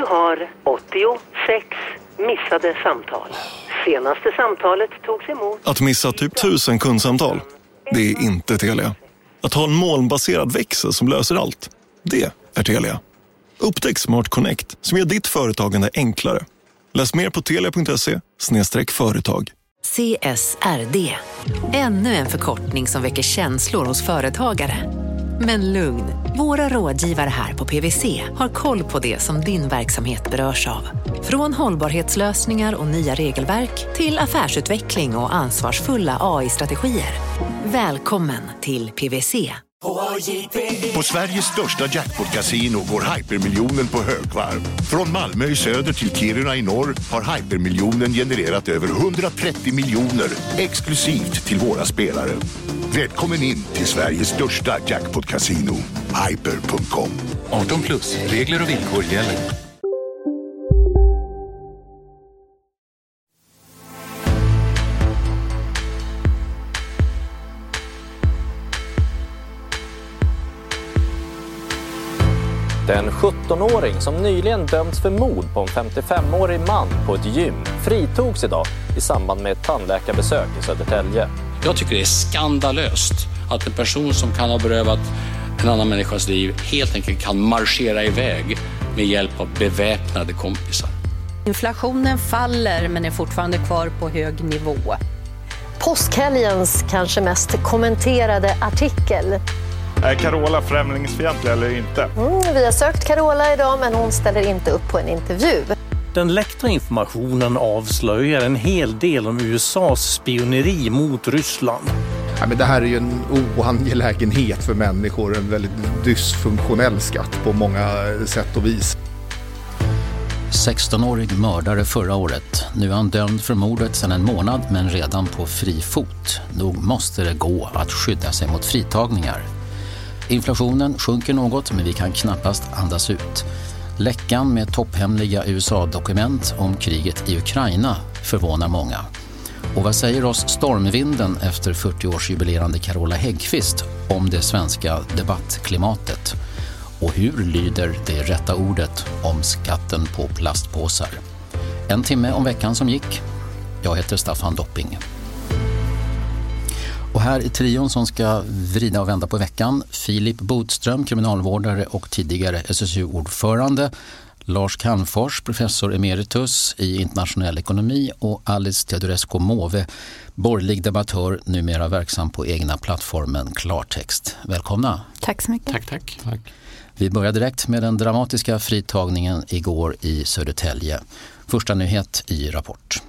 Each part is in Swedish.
har 86 missade samtal. Senaste samtalet togs emot. Att missa typ 1000 kundsamtal, det är inte Telia. Att ha en molnbaserad växel som löser allt, det är Telia. Upptäck Smart Connect som gör ditt företagande enklare. Läs mer på telia.se/företag. CSRD. Ännu en förkortning som väcker känslor hos företagare. Men lugn, våra rådgivare här på PwC har koll på det som din verksamhet berörs av. Från hållbarhetslösningar och nya regelverk till affärsutveckling och ansvarsfulla AI-strategier. Välkommen till PwC. På Sveriges största jackpot-casino går hypermiljonen på högvarv. Från Malmö i söder till Kiruna i norr har hypermiljonen genererat över 130 miljoner exklusivt till våra spelare. Välkommen in till Sveriges största jackpot-casino, hyper.com. 18+, regler och villkor gäller. En 17-åring som nyligen dömts för mord på en 55-årig man på ett gym fritogs idag i samband med ett tandläkarbesök i Södertälje. Jag tycker det är skandalöst att en person som kan ha berövat en annan människas liv helt enkelt kan marschera iväg med hjälp av beväpnade kompisar. Inflationen faller men är fortfarande kvar på hög nivå. Påskhelgens kanske mest kommenterade artikel. Är Carola främlingsfientlig eller inte? Vi har sökt Carola idag men hon ställer inte upp på en intervju. Den läckta informationen avslöjar en hel del om USAs spioneri mot Ryssland. Ja, men det här är ju en oangelägenhet för människor, en väldigt dysfunktionell skatt på många sätt och vis. 16-årig mördare förra året. Nu är han dömd för mordet sedan en månad men redan på fri fot. Nog måste det gå att skydda sig mot fritagningar. Inflationen sjunker något men vi kan knappast andas ut. Läckan med topphemliga USA-dokument om kriget i Ukraina förvånar många. Och vad säger oss stormvinden efter 40-årsjubilerande Carola Häggkvist om det svenska debattklimatet? Och hur lyder det rätta ordet om skatten på plastpåsar? En timme om veckan som gick. Jag heter Staffan Dopping. Och här i trion som ska vrida och vända på veckan, Filip Botström, kriminalvårdare och tidigare SSU-ordförande, Lars Calmfors, professor emeritus i internationell ekonomi och Alice Teodorescu-Måwe, borgerlig debattör, numera verksam på egna plattformen Klartext. Välkomna. Tack så mycket. Tack. Vi börjar direkt med den dramatiska fritagningen igår i Södertälje. Första nyhet i Rapport.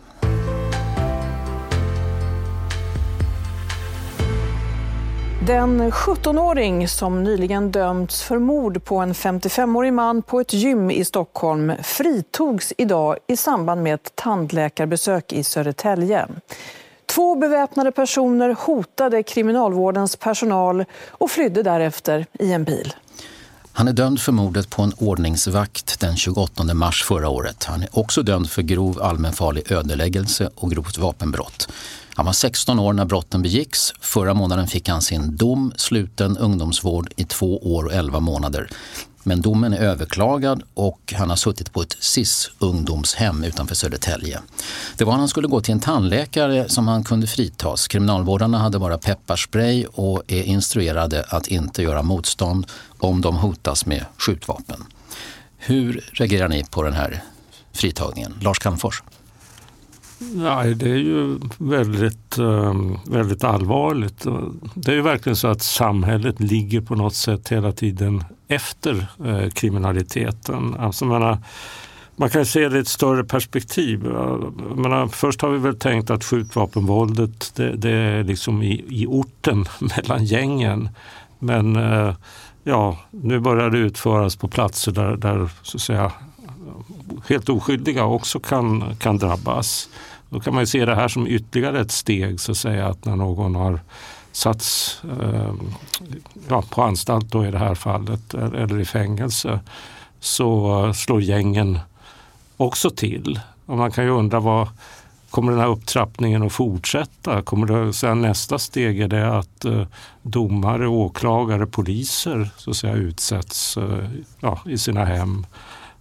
Den 17-åring som nyligen dömts för mord på en 55-årig man på ett gym i Stockholm fritogs idag i samband med ett tandläkarbesök i Södertälje. 2 beväpnade personer hotade kriminalvårdens personal och flydde därefter i en bil. Han är dömd för mordet på en ordningsvakt den 28 mars förra året. Han är också dömd för grov allmänfarlig ödeläggelse och grovt vapenbrott. Han var 16 år när brotten begicks. Förra månaden fick han sin dom, sluten ungdomsvård i 2 år och 11 månader. Men domen är överklagad och han har suttit på ett SIS-ungdomshem utanför Södertälje. Det var när han skulle gå till en tandläkare som han kunde fritas. Kriminalvårdarna hade bara pepparspray och är instruerade att inte göra motstånd om de hotas med skjutvapen. Hur reagerar ni på den här fritagningen? Lars Calmfors. Nej, det är ju väldigt allvarligt. Det är ju verkligen så att samhället ligger på något sätt hela tiden efter kriminaliteten. Alltså man kan se det i ett större perspektiv. Först har vi väl tänkt att skjutvapenvåldet det är liksom i orten mellan gängen. Men nu börjar det utföras på platser där så att säga helt oskyldiga också kan drabbas. Då kan man ju se det här som ytterligare ett steg så att säga, att när någon har satts på anstalt då i det här fallet eller i fängelse så slår gängen också till. Och man kan ju undra kommer den här upptrappningen att fortsätta? Kommer det sen nästa steg är det att domare, åklagare, poliser så att säga utsätts i sina hem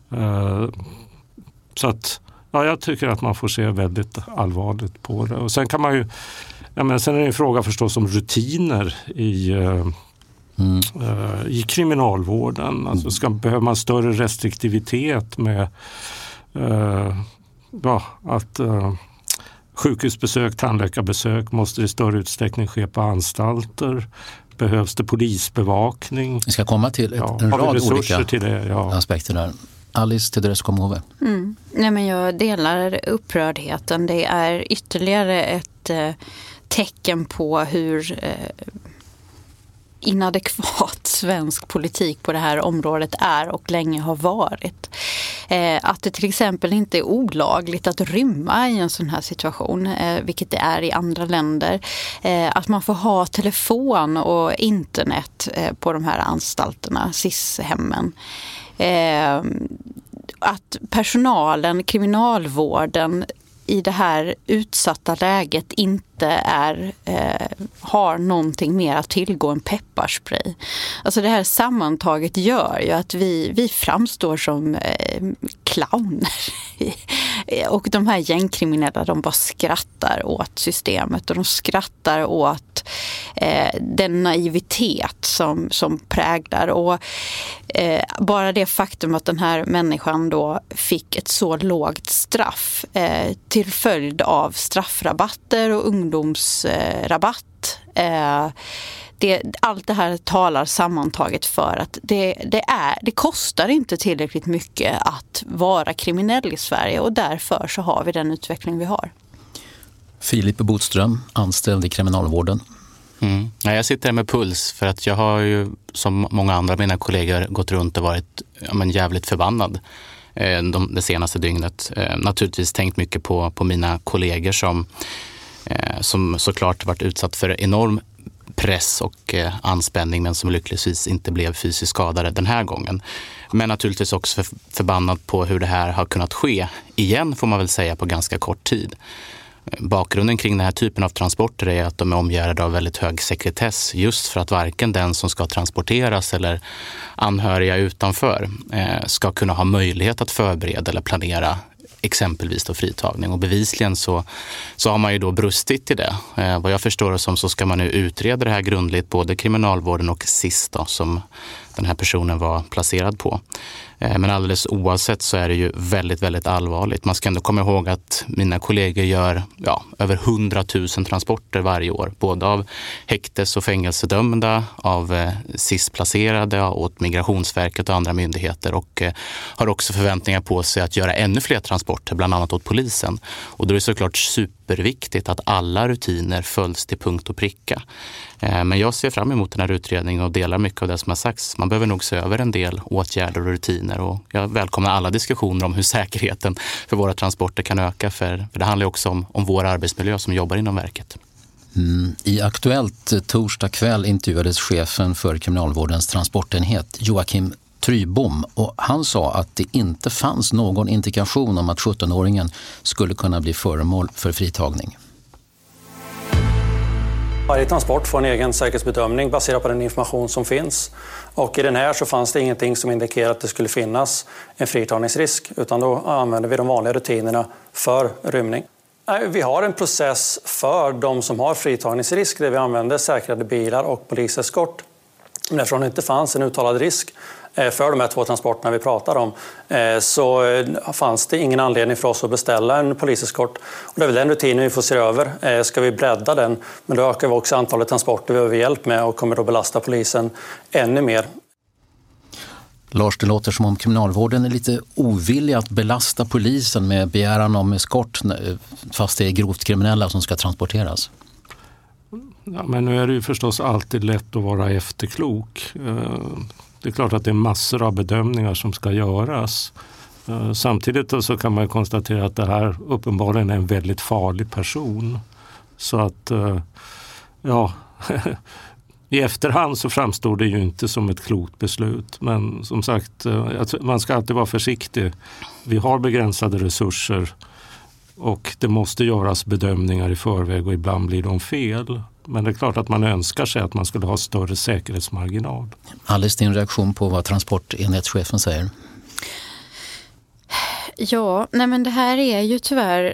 Så att jag tycker att man får se väldigt allvarligt på det. Och sen kan man ju, sen är det en fråga förstås om rutiner i kriminalvården. Alltså behöver man större restriktivitet med att sjukhusbesök, tandläkarbesök måste i större utsträckning ske på anstalter. Behövs det polisbevakning? Vi ska komma till en rad olika till det, aspekter där. Alice Teodorescu-Komove. Nej, men jag delar upprördheten. Det är ytterligare ett tecken på hur inadekvat svensk politik på det här området är och länge har varit. Att det till exempel inte är olagligt att rymma i en sån här situation, vilket det är i andra länder. Att man får ha telefon och internet på de här anstalterna, SIS-hemmen. Att personalen, kriminalvården i det här utsatta läget inte har någonting mer att tillgå än pepparspray. Alltså det här sammantaget gör ju att vi framstår som clowner. Och de här gängkriminella, de bara skrattar åt systemet och de skrattar åt den naivitet som präglar. Och bara det faktum att den här människan då fick ett så lågt straff till följd av straffrabatter och ungdomsrabatt. Allt det här talar sammantaget för att det kostar inte tillräckligt mycket att vara kriminell i Sverige och därför så har vi den utveckling vi har. Filip Botström, anställd i kriminalvården. Jag sitter här med puls för att jag har ju som många andra av mina kollegor gått runt och varit jävligt förbannad det senaste dygnet. Naturligtvis tänkt mycket på mina kollegor som såklart varit utsatt för enorm press och anspänning men som lyckligtvis inte blev fysiskt skadade den här gången. Men naturligtvis också förbannad på hur det här har kunnat ske igen, får man väl säga, på ganska kort tid. Bakgrunden kring den här typen av transporter är att de är omgärdade av väldigt hög sekretess just för att varken den som ska transporteras eller anhöriga utanför ska kunna ha möjlighet att förbereda eller planera exempelvis då fritagning. Och bevisligen så har man ju då brustit i det. Vad jag förstår så ska man nu utreda det här grundligt, både kriminalvården och SIS då, som den här personen var placerad på. Men alldeles oavsett så är det ju väldigt, väldigt allvarligt. Man ska ändå komma ihåg att mina kollegor gör över 100 000 transporter varje år. Både av häktes- och fängelsedömda, av SIS-placerade, åt Migrationsverket och andra myndigheter. Och har också förväntningar på sig att göra ännu fler transporter, bland annat åt polisen. Och då är det såklart superviktigt att alla rutiner följs till punkt och pricka. Men jag ser fram emot den här utredningen och delar mycket av det som har sagts. Man behöver nog se över en del åtgärder och rutiner och jag välkomnar alla diskussioner om hur säkerheten för våra transporter kan öka. För det handlar också om vår arbetsmiljö som jobbar inom verket. I Aktuellt torsdag kväll intervjuades chefen för kriminalvårdens transportenhet Joakim Trybom och han sa att det inte fanns någon indikation om att 17-åringen skulle kunna bli föremål för fritagning. Varje transport får en egen säkerhetsbedömning baserad på den information som finns. Och i den här så fanns det ingenting som indikerar att det skulle finnas en fritagningsrisk, utan då använder vi de vanliga rutinerna för rymning. Vi har en process för de som har fritagningsrisk där vi använder säkrade bilar och poliseskort. Men eftersom det inte fanns en uttalad risk för de här 2 transporterna vi pratar om så fanns det ingen anledning för oss att beställa en poliseskort. Och det är väl den rutinen vi får se över. Ska vi bredda den? Men då ökar vi också antalet transporter vi behöver hjälp med och kommer då belasta polisen ännu mer. Lars, det låter som om kriminalvården är lite ovillig att belasta polisen med begäran om eskort fast det är grovt kriminella som ska transporteras. Ja, men nu är det ju förstås alltid lätt att vara efterklok. Det är klart att det är massor av bedömningar som ska göras. Samtidigt så kan man konstatera att det här uppenbarligen är en väldigt farlig person. Så att, i efterhand så framstår det ju inte som ett klokt beslut. Men som sagt, man ska alltid vara försiktig. Vi har begränsade resurser och det måste göras bedömningar i förväg och ibland blir de fel. Men det är klart att man önskar sig att man skulle ha större säkerhetsmarginal. Alice, din reaktion på vad transportenhetschefen säger? Ja, nej men det här är ju tyvärr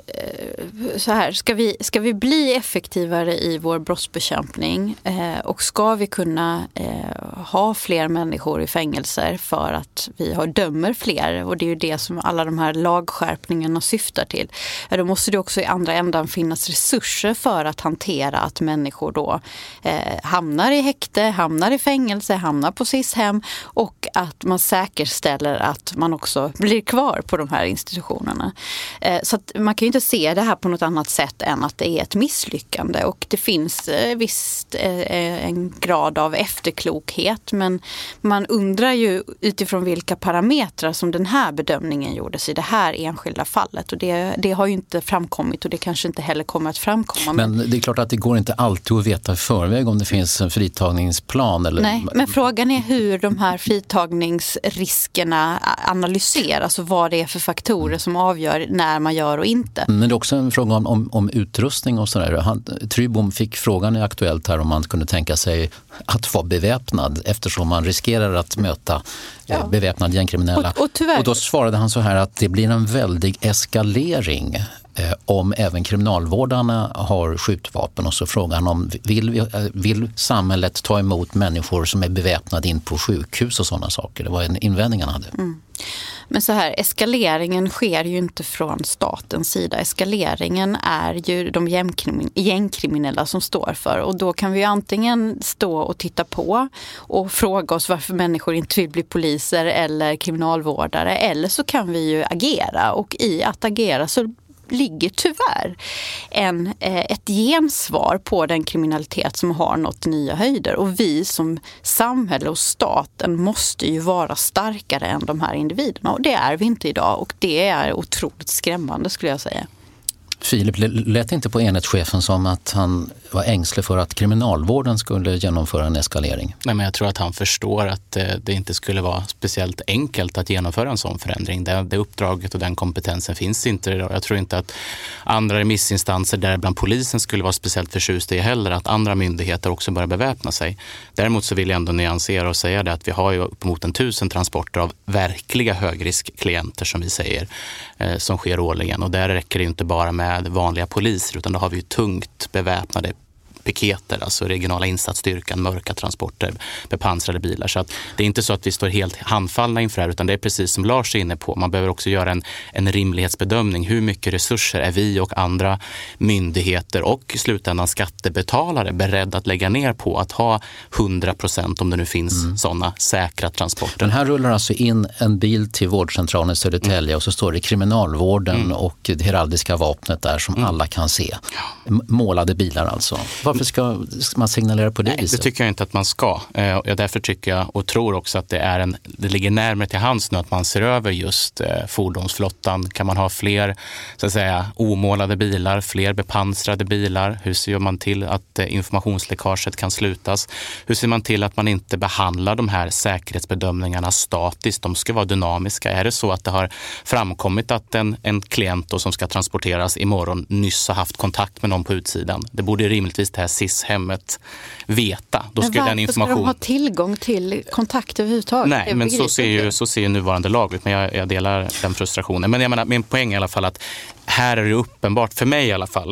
så här. Ska vi bli effektivare i vår brottsbekämpning och ska vi kunna ha fler människor i fängelser för att vi dömer fler, och det är ju det som alla de här lagskärpningarna syftar till, då måste det också i andra ändan finnas resurser för att hantera att människor då hamnar i häkte, hamnar i fängelse, hamnar på SIS-hem, och att man säkerställer att man också blir kvar på de här institutionerna. Så att man kan ju inte se det här på något annat sätt än att det är ett misslyckande, och det finns visst en grad av efterklokhet, men man undrar ju utifrån vilka parametrar som den här bedömningen gjordes i det här enskilda fallet, och det har ju inte framkommit, och det kanske inte heller kommer att framkomma. Men det är klart att det går inte alltid att veta i förväg om det finns en fritagningsplan. Eller... Nej, men frågan är hur de här fritagningsriskerna analyseras och vad det är för faktorer som avgör när man gör och inte. Men det är också en fråga om utrustning och sådär. Trybom fick frågan i Aktuellt här om man kunde tänka sig att vara beväpnad, eftersom man riskerar att möta beväpnad gängkriminella. Och då svarade han så här att det blir en väldig eskalering om även kriminalvårdarna har skjutvapen, och så frågan om vill samhället ta emot människor som är beväpnade in på sjukhus och sådana saker. Det var en invändning han hade. Mm. Men så här, eskaleringen sker ju inte från statens sida. Eskaleringen är ju de gängkriminella som står för. Och då kan vi ju antingen stå och titta på och fråga oss varför människor inte vill bli poliser eller kriminalvårdare. Eller så kan vi ju agera, och i att agera så ligger tyvärr ett gensvar på den kriminalitet som har nått nya höjder. Och vi som samhälle och staten måste ju vara starkare än de här individerna. Och det är vi inte idag, och det är otroligt skrämmande, skulle jag säga. Filip, lät inte på enhetschefen som att han var ängslig för att kriminalvården skulle genomföra en eskalering? Nej, men jag tror att han förstår att det inte skulle vara speciellt enkelt att genomföra en sån förändring. Det uppdraget och den kompetensen finns inte idag. Jag tror inte att andra remissinstanser, däribland polisen, skulle vara speciellt förtjust i heller att andra myndigheter också börjar beväpna sig. Däremot så vill jag ändå nyansera och säga det att vi har ju uppemot 1000 transporter av verkliga högriskklienter, som vi säger, som sker årligen. Och där räcker det inte bara med vanliga poliser, utan då har vi ju tungt beväpnade piketer, alltså regionala insatsstyrkan, mörka transporter, bepansrade bilar. Så att det är inte så att vi står helt handfallna inför det här, utan det är precis som Lars är inne på. Man behöver också göra en rimlighetsbedömning. Hur mycket resurser är vi och andra myndigheter och i slutändan skattebetalare beredda att lägga ner på att ha 100%, om det nu finns sådana säkra transporter? Den här rullar alltså in en bil till vårdcentralen i Södertälje och så står det kriminalvården och det heraldiska vapnet där som alla kan se. Målade bilar alltså. Varför ska man signalera på det viset? Det tycker jag inte att man ska. Därför tycker jag och tror också att det ligger närmare till hands nu att man ser över just fordonsflottan. Kan man ha fler, så att säga, omålade bilar, fler bepansrade bilar? Hur ser man till att informationsläckaget kan slutas? Hur ser man till att man inte behandlar de här säkerhetsbedömningarna statiskt? De ska vara dynamiska. Är det så att det har framkommit att en klient då som ska transporteras imorgon nyss har haft kontakt med någon på utsidan? Det borde rimligtvis det här SIS-hemmet veta. Då ska den information... ska de ha tillgång till kontakt överhuvudtaget? Nej, men så ser ju nuvarande lag ut, men jag delar den frustrationen. Men jag menar, min poäng i alla fall att här är det uppenbart, för mig i alla fall,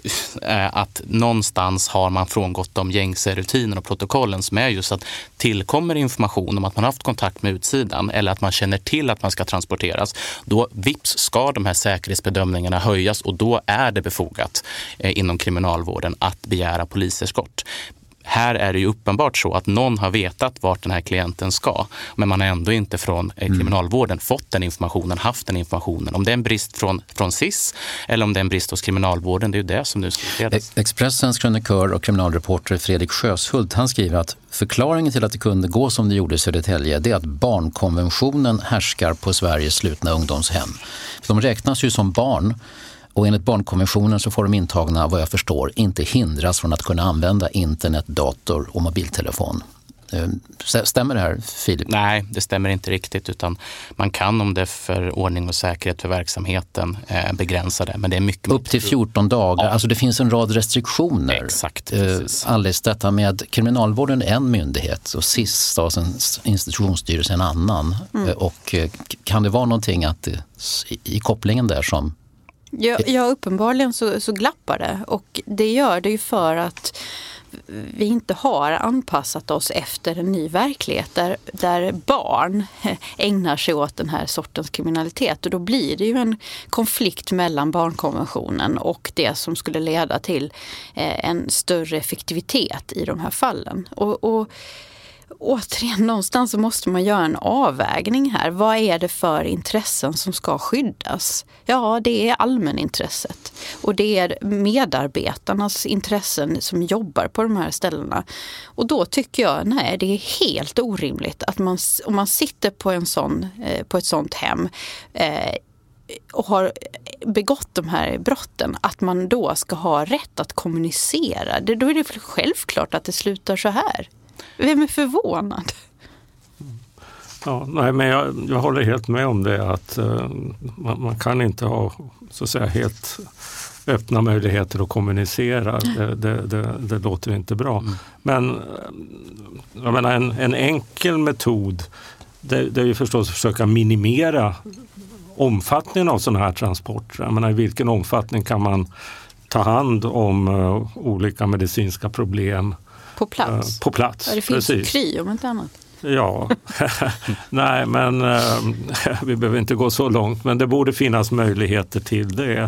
att någonstans har man frångått de gängse rutiner och protokollen som är just att tillkommer information om att man har haft kontakt med utsidan eller att man känner till att man ska transporteras, då vips ska de här säkerhetsbedömningarna höjas och då är det befogat inom kriminalvården att begära poliseskort. Här är det ju uppenbart så att någon har vetat vart den här klienten ska, men man har ändå inte från kriminalvården fått den informationen, haft den informationen. Om det är en brist från SIS eller om det är en brist hos kriminalvården, det är ju det som nu ska utredas. Expressens krönikör och kriminalreporter Fredrik Sjöshult, han skriver att förklaringen till att det kunde gå som det gjorde i Södertälje, det är att barnkonventionen härskar på Sveriges slutna ungdomshem. De räknas ju som barn. Och enligt barnkonventionen så får de intagna, vad jag förstår, inte hindras från att kunna använda internet, dator och mobiltelefon. Stämmer det här, Filip? Nej, det stämmer inte riktigt, utan man kan om det för ordning och säkerhet för verksamheten begränsa det. Men det är mycket upp till 14 dagar, alltså det finns en rad restriktioner. Exakt. Alice, detta med kriminalvården är en myndighet och SIS, Statens institutionsstyrelse, en annan. Och kan det vara någonting att i kopplingen där som... Ja, uppenbarligen så glappar det, och det gör det ju för att vi inte har anpassat oss efter en ny verklighet där barn ägnar sig åt den här sortens kriminalitet, och då blir det ju en konflikt mellan barnkonventionen och det som skulle leda till en större effektivitet i de här fallen. Och återigen, någonstans så måste man göra en avvägning här. Vad är det för intressen som ska skyddas? Ja, det är allmänintresset. Och det är medarbetarnas intressen som jobbar på de här ställena. Och då tycker jag, nej, det är helt orimligt att om man sitter på ett sånt hem och har begått de här brotten, att man då ska ha rätt att kommunicera. Då är det självklart att det slutar så här. Vem är förvånad? Ja, nej, men jag håller helt med om det, att man kan inte ha, så att säga, helt öppna möjligheter att kommunicera. Det låter inte bra. Men jag menar, en enkel metod det är ju förstås att försöka minimera omfattningen av sådana här transporter. Jag menar, i vilken omfattning kan man ta hand om olika medicinska problem på plats? På plats, ja, det finns precis. Kry om inte annat. Ja, nej, men vi behöver inte gå så långt, men det borde finnas möjligheter till det.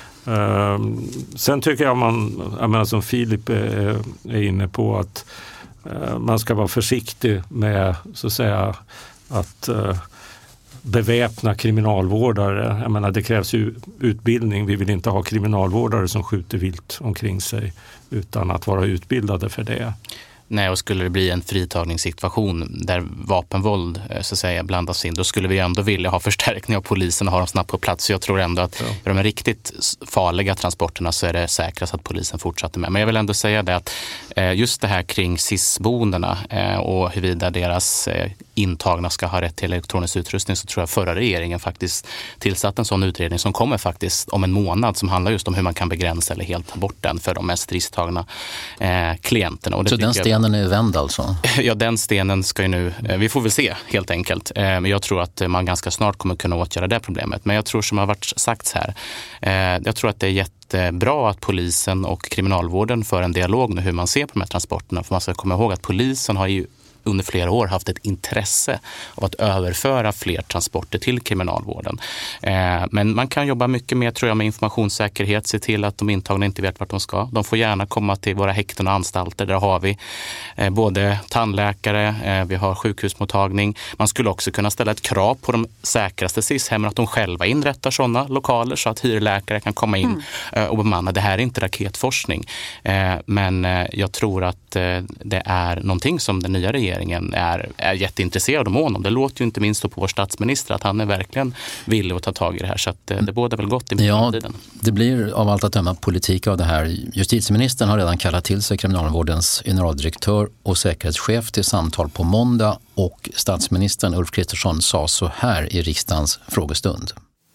Sen tycker jag menar, som Filip är inne på, att man ska vara försiktig med, så att säga, att beväpna kriminalvårdare. Jag menar, det krävs ju utbildning. Vi vill inte ha kriminalvårdare som skjuter vilt omkring sig utan att vara utbildade för det. Nej, och skulle det bli en fritagningssituation där vapenvåld, så att säga, blandas in, då skulle vi ändå vilja ha förstärkning av polisen och ha dem snabbt på plats. Så jag tror ändå att för de riktigt farliga transporterna så är det säkrast att polisen fortsätter med. Men jag vill ändå säga det att just det här kring SIS-boendena och huruvida deras intagna ska ha rätt till elektronisk utrustning, så tror jag förra regeringen faktiskt tillsatt en sån utredning som kommer faktiskt om en månad, som handlar just om hur man kan begränsa eller helt ta bort den för de mest risktagna klienterna. Och det, så den stenen är vänd alltså? Ja, den stenen ska ju nu, vi får väl se helt enkelt. Men jag tror att man ganska snart kommer kunna åtgärda det problemet. Men jag tror, som har varit sagt här, jag tror att det är jättebra att polisen och kriminalvården för en dialog med hur man ser på de här transporterna. För man ska komma ihåg att polisen har ju under flera år haft ett intresse av att överföra fler transporter till kriminalvården. Men man kan jobba mycket mer, tror jag, med informationssäkerhet, se till att de intagna inte vet vart de ska. De får gärna komma till våra häkten och anstalter. Där har vi både tandläkare, vi har sjukhusmottagning. Man skulle också kunna ställa ett krav på de säkraste SIS-hemmen att de själva inrättar sådana lokaler så att hyrläkare kan komma in och bemanna. Det här är inte raketforskning. Men jag tror att det är någonting som den nya regeringen är jätteintresserad och mån om. Det låter ju inte minst på vår statsminister att han är verkligen villig att ta tag i det här, så att det båda väl gott i framtiden. Ja, det blir av allt att döma politik av det här. Justitieministern har redan kallat till sig kriminalvårdens generaldirektör och säkerhetschef till samtal på måndag, och statsministern Ulf Kristersson sa så här i riksdagens frågestund.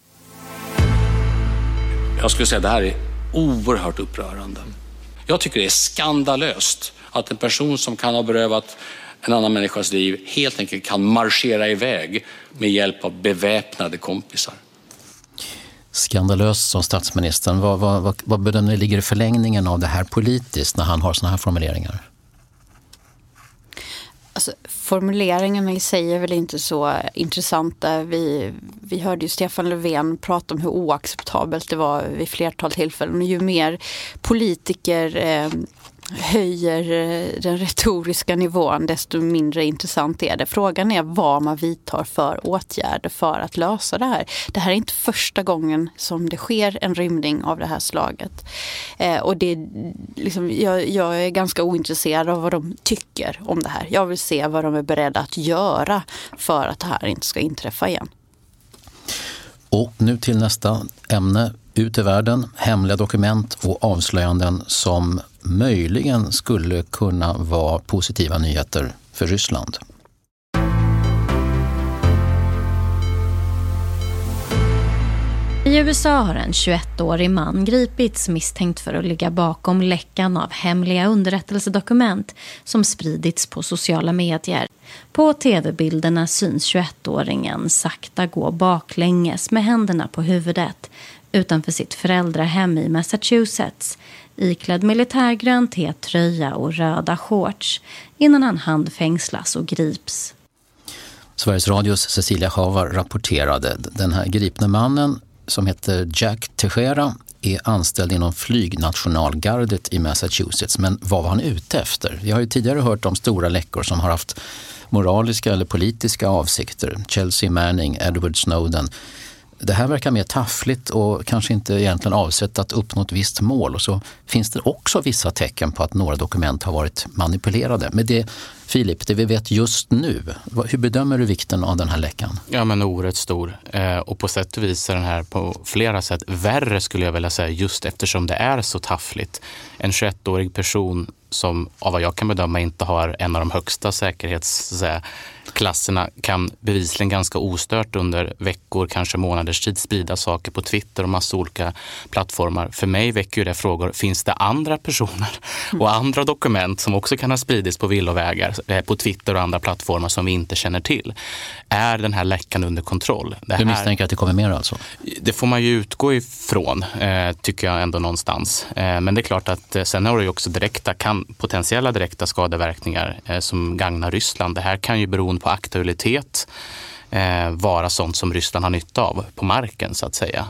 Jag skulle säga att det här är oerhört upprörande. Jag tycker det är skandalöst att en person som kan ha berövat en annan människas liv helt enkelt kan marschera iväg med hjälp av beväpnade kompisar. Skandalöst, som statsministern. Vad bedömer ni ligger i förlängningen av det här politiskt när han har såna här formuleringar? Alltså, formuleringarna i sig är väl inte så intressanta. Vi hörde ju Stefan Löfven prata om hur oacceptabelt det var vid flertal tillfällen. Och ju mer politiker höjer den retoriska nivån, desto mindre intressant är det. Frågan är vad man vidtar för åtgärder för att lösa det här. Det här är inte första gången som det sker en rymning av det här slaget. Och det liksom, jag är ganska ointresserad av vad de tycker om det här. Jag vill se vad de är beredda att göra för att det här inte ska inträffa igen. Och nu till nästa ämne. Ut i världen, hemliga dokument och avslöjanden som möjligen skulle kunna vara positiva nyheter för Ryssland. I USA har en 21-årig man gripits misstänkt för att ligga bakom läckan av hemliga underrättelsedokument som spridits på sociala medier. På tv-bilderna syns 21-åringen sakta gå baklänges med händerna på huvudet utanför sitt föräldrahem i Massachusetts, iklädd militärgrön T-tröja och röda shorts, innan han handfängslas och grips. Sveriges Radios Cecilia Havar rapporterade. Den här gripna mannen, som heter Jack Teixeira, är anställd inom flygnationalgardet i Massachusetts. Men vad var han ute efter? Vi har ju tidigare hört om stora läckor som har haft moraliska eller politiska avsikter. Chelsea Manning, Edward Snowden. Det här verkar mer taffligt och kanske inte egentligen avsett att uppnå ett visst mål. Och så finns det också vissa tecken på att några dokument har varit manipulerade. Men det, Filip, det vi vet just nu, hur bedömer du vikten av den här läckan? Ja, men oerhört stor. Och på sätt och vis är den här på flera sätt värre, skulle jag vilja säga, just eftersom det är så taffligt. En 21-årig person som av vad jag kan bedöma inte har en av de högsta säkerhetsklasserna kan bevisligen ganska ostört under veckor, kanske månaders tid sprida saker på Twitter och massa olika plattformar. För mig väcker ju det frågor, finns det andra personer och andra dokument som också kan ha spridits på villovägar på Twitter och andra plattformar som vi inte känner till? Är den här läckan under kontroll? Du misstänker att det kommer mer alltså? Det får man ju utgå ifrån, tycker jag ändå någonstans. Men det är klart att sen har det ju också potentiella direkta skadeverkningar som gagnar Ryssland. Det här kan ju beroende på aktualitet vara sånt som Ryssland har nytta av på marken, så att säga.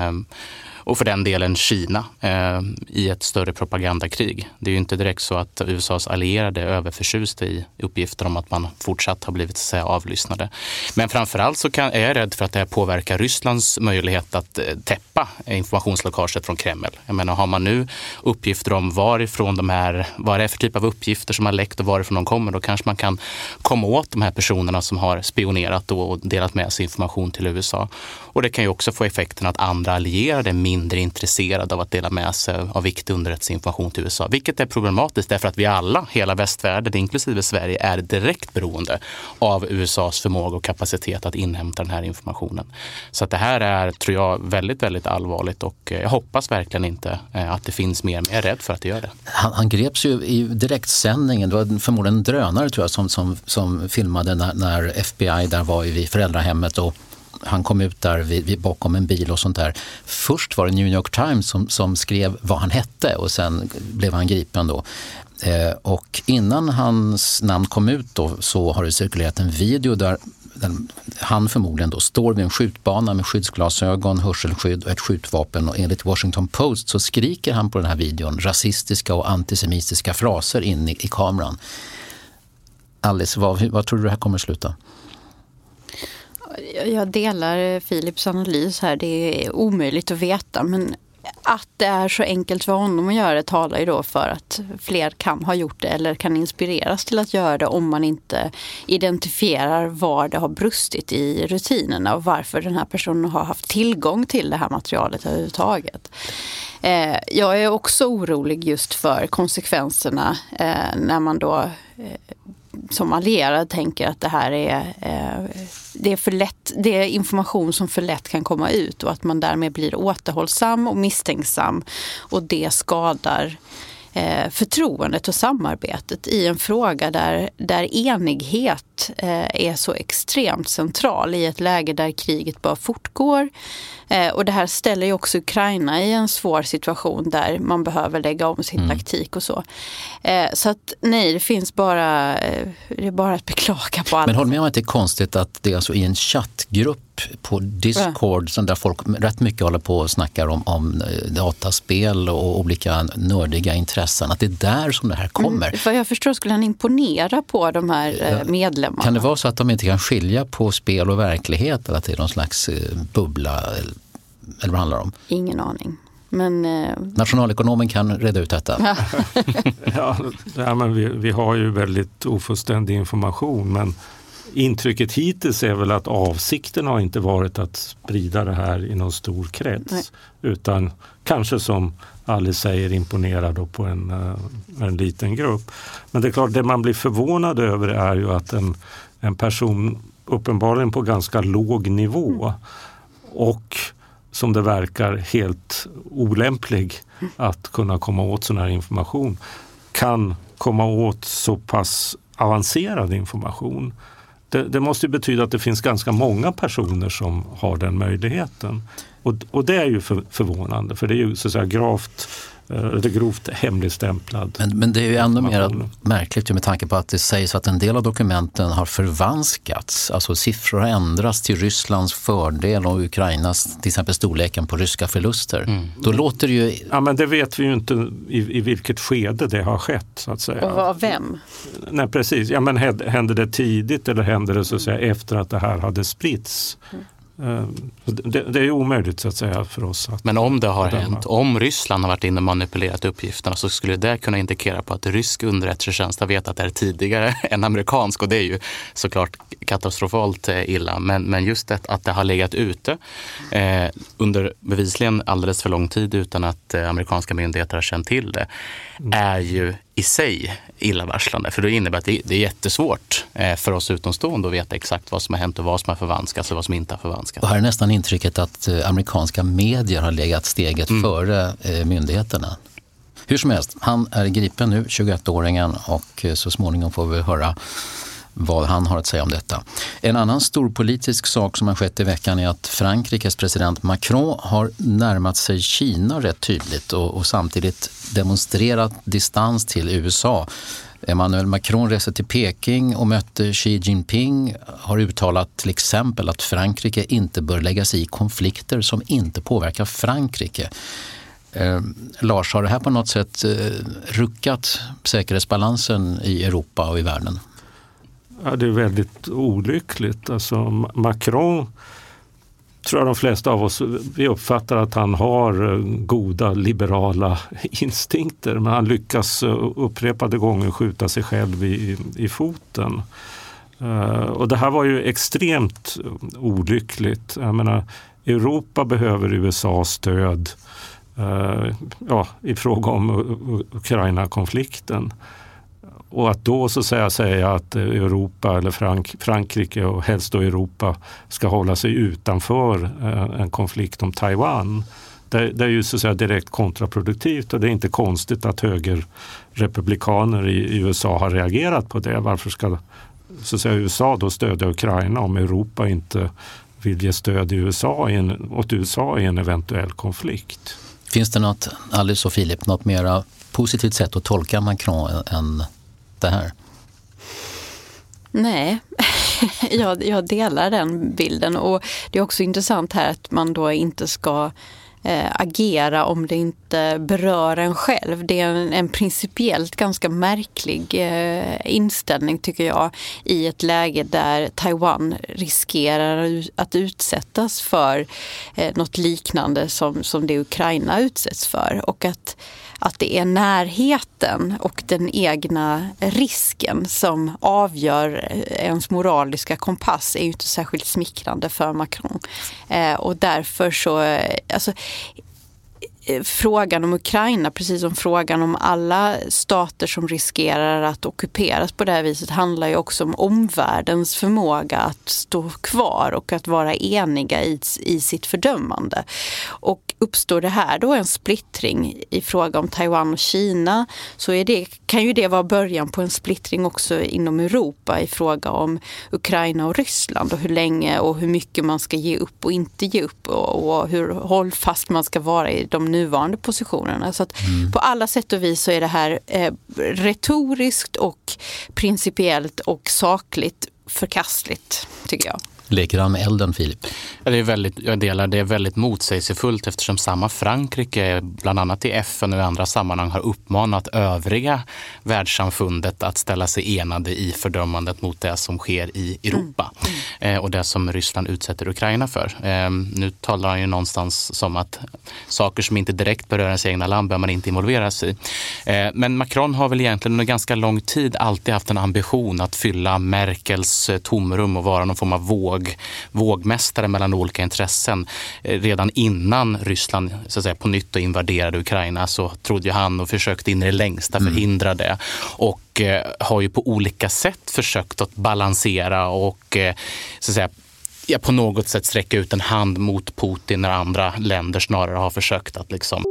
Och för den delen Kina i ett större propagandakrig. Det är ju inte direkt så att USAs allierade är överförtjusta i uppgifter om att man fortsatt har blivit, så att säga, avlyssnade. Men framförallt så är jag rädd för att det här påverkar Rysslands möjlighet att täppa informationsläckaget från Kreml. Jag menar, har man nu uppgifter om varifrån vad det är för typ av uppgifter som har läckt och varifrån de kommer, då kanske man kan komma åt de här personerna som har spionerat och delat med sig information till USA. Och det kan ju också få effekten att andra allierade är mindre intresserade av att dela med sig av viktig underrättelseinformation till USA. Vilket är problematiskt därför att vi alla, hela västvärlden, inklusive Sverige, är direkt beroende av USAs förmåga och kapacitet att inhämta den här informationen. Så att det här är, tror jag, väldigt, väldigt allvarligt och jag hoppas verkligen inte att det finns mer. Men jag är rädd för att det gör det. Han greps ju i direktsändningen. Det var förmodligen en drönare, tror jag, som filmade när FBI där var vid föräldrahemmet och han kom ut där bakom en bil och sånt där. Först var det New York Times som skrev vad han hette och sen blev han gripen då. Och innan hans namn kom ut då så har det cirkulerat en video där han förmodligen då står vid en skjutbana med skyddsglasögon, hörselskydd och ett skjutvapen, och enligt Washington Post så skriker han på den här videon rasistiska och antisemitiska fraser in i kameran. Alice, vad tror du det här kommer sluta? Jag delar Philips analys här. Det är omöjligt att veta, men att det är så enkelt för honom att göra det talar ju då för att fler kan ha gjort det eller kan inspireras till att göra det om man inte identifierar var det har brustit i rutinerna och varför den här personen har haft tillgång till det här materialet överhuvudtaget. Jag är också orolig just för konsekvenserna när man då som allierad tänker att det här det är för lätt, det är information som för lätt kan komma ut och att man därmed blir återhållsam och misstänksam, och det skadar förtroendet och samarbetet i en fråga där enighet är så extremt central i ett läge där kriget bara fortgår. Och det här ställer ju också Ukraina i en svår situation där man behöver lägga om sin taktik och så. Så att nej, det finns det är bara att beklaga på allt. Men håll med om att det är konstigt att det är alltså i en chattgrupp på Discord som där folk rätt mycket håller på och snackar om dataspel och olika nördiga intressen, att det är där som det här kommer. För jag förstår, skulle han imponera på de här medlemmarna? Kan det vara så att de inte kan skilja på spel och verklighet, eller att det är någon slags bubbla, eller vad handlar det om? Ingen aning. Men, nationalekonomen kan reda ut detta. Ja, men vi har ju väldigt ofullständig information, men intrycket hittills är väl att avsikten har inte varit att sprida det här i någon stor krets. Nej. Utan kanske som Alice säger imponera då på en liten grupp. Men det är klart, det man blir förvånad över är ju att en person uppenbarligen på ganska låg nivå och som det verkar helt olämplig att kunna komma åt sån här information kan komma åt så pass avancerad information. Det måste ju betyda att det finns ganska många personer som har den möjligheten. Och det är ju förvånande, för det är ju så att säga grovt hemligstämplad. Men det är ju ännu mer märkligt med tanke på att det sägs att en del av dokumenten har förvanskats. Alltså siffror har ändrats till Rysslands fördel och Ukrainas, till exempel storleken på ryska förluster. Då låter det ju... Ja, men det vet vi ju inte i vilket skede det har skett, så att säga. Och av vem? Nej, precis. Ja, men hände det tidigt eller hände det så att säga efter att det här hade spritts? Det är omöjligt så att säga för oss. Men om det har hänt, om Ryssland har varit inne och manipulerat uppgifterna, så skulle det kunna indikera på att rysk underrättelsetjänst har vetat det här tidigare än amerikansk, och det är ju såklart katastrofalt illa. Men just det, att det har legat ute under bevisligen alldeles för lång tid utan att amerikanska myndigheter har känt till det är ju i sig illavarslande, för det innebär att det är jättesvårt för oss utomstående att veta exakt vad som har hänt och vad som har förvanskats och vad som inte har förvanskats. Och här är nästan intrycket att amerikanska medier har legat steget före myndigheterna. Hur som helst, han är gripen nu, 21-åringen, och så småningom får vi höra vad han har att säga om detta. En annan stor politisk sak som har skett i veckan är att Frankrikes president Macron har närmat sig Kina rätt tydligt och samtidigt demonstrerat distans till USA. Emmanuel Macron reser till Peking och mötte Xi Jinping, har uttalat till exempel att Frankrike inte bör lägga sig i konflikter som inte påverkar Frankrike. Lars, har det här på något sätt ruckat säkerhetsbalansen i Europa och i världen? Ja, det är väldigt olyckligt. Alltså, Macron, tror jag de flesta av oss, vi uppfattar att han har goda liberala instinkter, men han lyckas upprepade gånger skjuta sig själv i foten. Och det här var ju extremt olyckligt. Jag menar, Europa behöver USAs stöd i fråga om Ukraina-konflikten. Och att då så säga att Europa eller Frankrike och helst då Europa ska hålla sig utanför en konflikt om Taiwan. Det är ju så att säga direkt kontraproduktivt, och det är inte konstigt att högerrepublikaner i USA har reagerat på det. Varför ska så att säga USA då stödja Ukraina om Europa inte vill ge stöd åt USA i en eventuell konflikt? Finns det något, Alice och Filip, något mer positivt sätt att tolka Macron än det här? Nej, jag delar den bilden, och det är också intressant här att man då inte ska agera om det inte berör en själv. Det är en principiellt ganska märklig inställning, tycker jag, i ett läge där Taiwan riskerar att utsättas för något liknande som det Ukraina utsätts för, och att det är närheten och den egna risken som avgör ens moraliska kompass är ju inte särskilt smickrande för Macron. Och därför så, alltså, frågan om Ukraina, precis som frågan om alla stater som riskerar att ockuperas på det här viset, handlar ju också om omvärldens förmåga att stå kvar och att vara eniga i sitt fördömande. Och uppstår det här då en splittring i fråga om Taiwan och Kina, så kan ju det vara början på en splittring också inom Europa i fråga om Ukraina och Ryssland, och hur länge och hur mycket man ska ge upp och inte ge upp, och hur hållfast man ska vara i de nuvarande positionerna. Så att på alla sätt och vis så är det här retoriskt och principiellt och sakligt förkastligt, tycker jag. Leker han med elden, Filip? Ja, jag delar det är väldigt motsägelsefullt eftersom samma Frankrike, bland annat i FN och i andra sammanhang, har uppmanat övriga världssamfundet att ställa sig enade i fördömandet mot det som sker i Europa och det som Ryssland utsätter Ukraina för. Nu talar han ju någonstans som att saker som inte direkt berör ens egna land bör man inte involveras i. Men Macron har väl egentligen under ganska lång tid alltid haft en ambition att fylla Merkels tomrum och vara någon form av vågmästare mellan olika intressen. Redan innan Ryssland så att säga, på nytt invaderade Ukraina så trodde ju han och försökte in i det längsta förhindra det. Och har ju på olika sätt försökt att balansera och så att säga, på något sätt sträcka ut en hand mot Putin när andra länder snarare har försökt att liksom...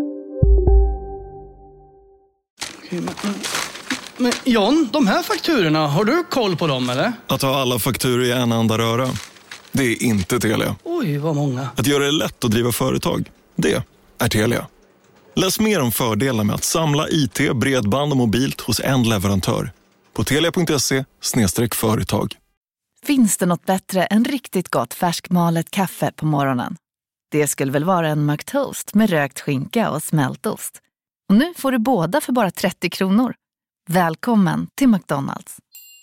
Men John, de här fakturorna, har du koll på dem eller? Att ha alla fakturor i en enda röra, det är inte Telia. Oj, vad många. Att göra det lätt att driva företag, det är Telia. Läs mer om fördelar med att samla IT, bredband och mobilt hos en leverantör på telia.se/företag. Finns det något bättre än riktigt gott färskmalet kaffe på morgonen? Det skulle väl vara en McToast med rökt skinka och smältost. Och nu får du båda för bara 30 kronor. Välkommen till McDonald's.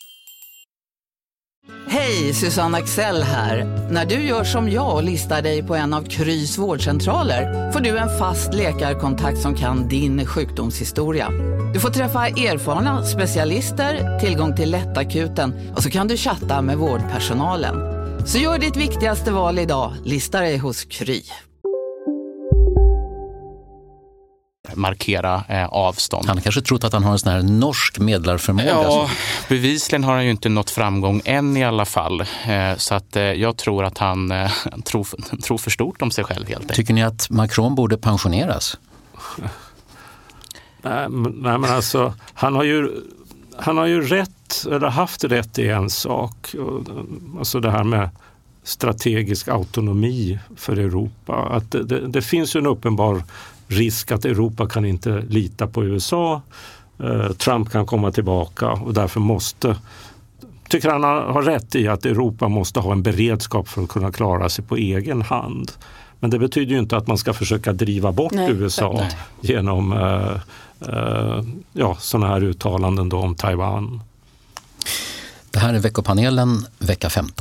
Hej, Susanne Axel här. När du gör som jag och listar dig på en av Krys vårdcentraler får du en fast läkarkontakt som kan din sjukdomshistoria. Du får träffa erfarna specialister, tillgång till lättakuten och så kan du chatta med vårdpersonalen. Så gör ditt viktigaste val idag, lista dig hos Kry. Markera avstånd. Han kanske trott att han har en sån här norsk medlarförmåga. Ja, bevisligen har han ju inte nått framgång än i alla fall. Så att jag tror att han tror för stort om sig själv helt enkelt. Tycker ni att Macron borde pensioneras? Nej men alltså, han har ju rätt, eller haft rätt i en sak. Alltså det här med strategisk autonomi för Europa. Att det finns ju en uppenbar risk att Europa kan inte lita på USA. Trump kan komma tillbaka och därför tycker han har rätt i att Europa måste ha en beredskap för att kunna klara sig på egen hand. Men det betyder ju inte att man ska försöka driva bort USA genom sådana här uttalanden då om Taiwan. Det här är veckopanelen vecka 15.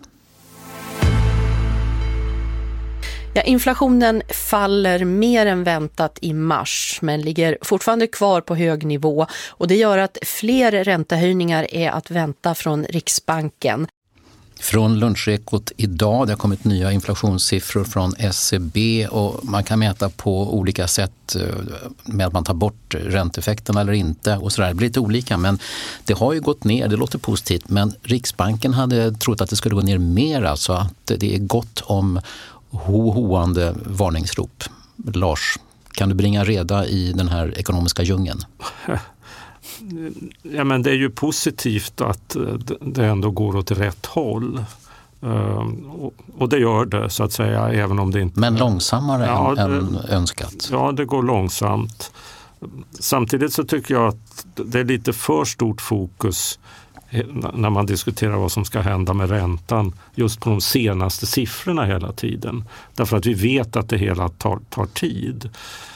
Ja, inflationen faller mer än väntat i mars men ligger fortfarande kvar på hög nivå och det gör att fler räntehöjningar är att vänta från Riksbanken. Från Lunchekot idag, det har kommit nya inflationssiffror från SCB och man kan mäta på olika sätt med att man tar bort ränteffekten eller inte och sådär. Det blir lite olika men det har ju gått ner, det låter positivt men Riksbanken hade trott att det skulle gå ner mer, alltså att det är gott om hoande varningsrop. Lars, kan du bringa reda i den här ekonomiska djungeln? Ja, men det är ju positivt att det ändå går åt rätt håll. Och det gör det så att säga, även om det inte... Men långsammare än önskat. Ja, det går långsamt. Samtidigt så tycker jag att det är lite för stort fokus när man diskuterar vad som ska hända med räntan just på de senaste siffrorna hela tiden. Därför att vi vet att det hela tar tid.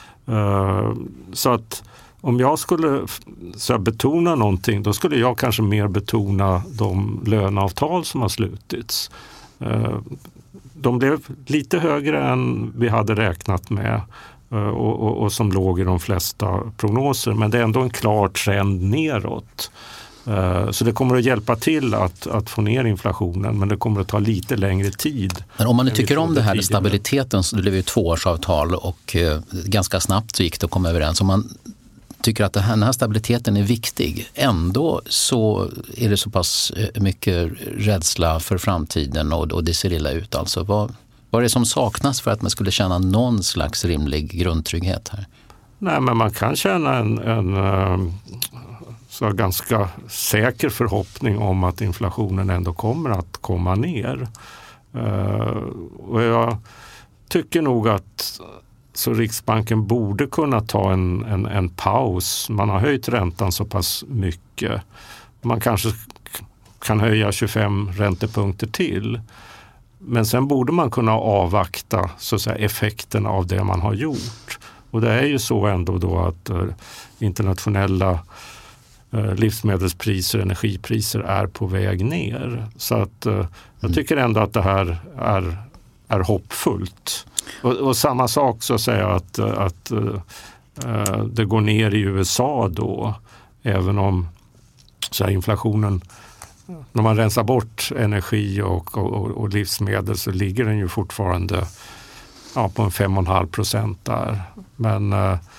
Så att om jag skulle betona någonting, då skulle jag kanske mer betona de löneavtal som har slutits. De blev lite högre än vi hade räknat med och som låg i de flesta prognoser. Men det är ändå en klar trend neråt. Så det kommer att hjälpa till att få ner inflationen, men det kommer att ta lite längre tid. Men om man nu tycker om det här stabiliteten, så det blev ju 2-årsavtal och ganska snabbt så gick det att komma överens. Om man tycker att den här stabiliteten är viktig, ändå så är det så pass mycket rädsla för framtiden och det ser illa ut. Alltså, vad är det som saknas för att man skulle känna någon slags rimlig grundtrygghet här? Nej, men man kan känna en så ganska säker förhoppning om att inflationen ändå kommer att komma ner. Och jag tycker nog att så Riksbanken borde kunna ta en paus. Man har höjt räntan så pass mycket. Man kanske kan höja 25 räntepunkter till. Men sen borde man kunna avvakta så att säga, effekten av det man har gjort. Och det är ju så ändå då att internationella livsmedelspriser, energipriser är på väg ner. Så att jag tycker ändå att det här är hoppfullt. Och samma sak så att säga att det går ner i USA då, även om så här, inflationen, när man rensar bort energi och livsmedel så ligger den ju fortfarande på en 5,5% där. Men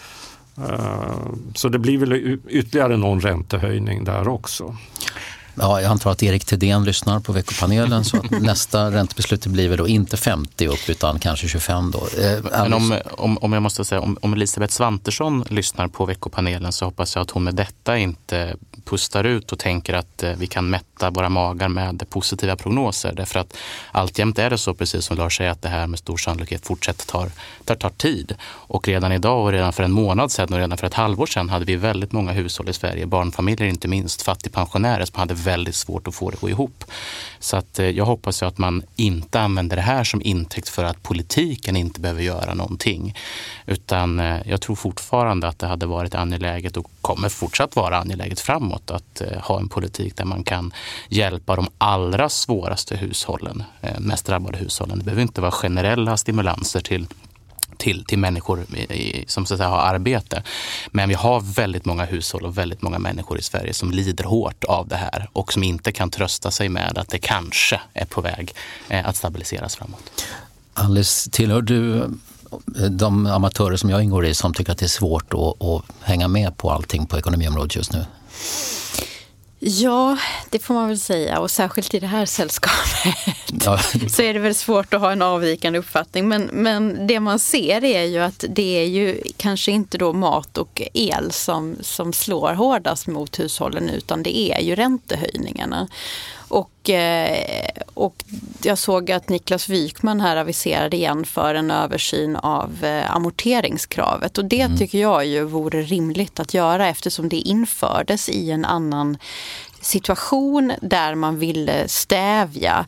så det blir väl ytterligare någon räntehöjning där också. Ja, jag antar att Erik Thedéen lyssnar på veckopanelen så att nästa räntebeslut blir väl då inte 50 upp utan kanske 25 då. Men om jag måste säga, om Elisabeth Svantesson lyssnar på veckopanelen så hoppas jag att hon med detta inte pustar ut och tänker att vi kan mätta våra magar med positiva prognoser. Därför att alltjämt är det så, precis som Lars säger, att det här med stor sannolikhet tar tid. Och redan idag och redan för en månad sedan och redan för ett halvår sedan hade vi väldigt många hushåll i Sverige, barnfamiljer inte minst, fattigpensionärer som hade väldigt svårt att få det att gå ihop. Så att jag hoppas ju att man inte använder det här som intäkt för att politiken inte behöver göra någonting. Utan jag tror fortfarande att det hade varit angeläget och kommer fortsatt vara angeläget framåt att ha en politik där man kan hjälpa de allra svåraste hushållen, mest drabbade hushållen. Det behöver inte vara generella stimulanser till människor som så att säga har arbete. Men vi har väldigt många hushåll och väldigt många människor i Sverige som lider hårt av det här och som inte kan trösta sig med att det kanske är på väg att stabiliseras framåt. Alice, tillhör du de amatörer som jag ingår i som tycker att det är svårt att hänga med på allting på ekonomiområdet just nu? Ja, det får man väl säga, och särskilt i det här sällskapet så är det väl svårt att ha en avvikande uppfattning, men det man ser är ju att det är ju kanske inte då mat och el som slår hårdast mot hushållen, utan det är ju räntehöjningarna. Och jag såg att Niklas Wykman här aviserade igen för en översyn av amorteringskravet. Och det tycker jag ju vore rimligt att göra eftersom det infördes i en annan situation där man ville stävja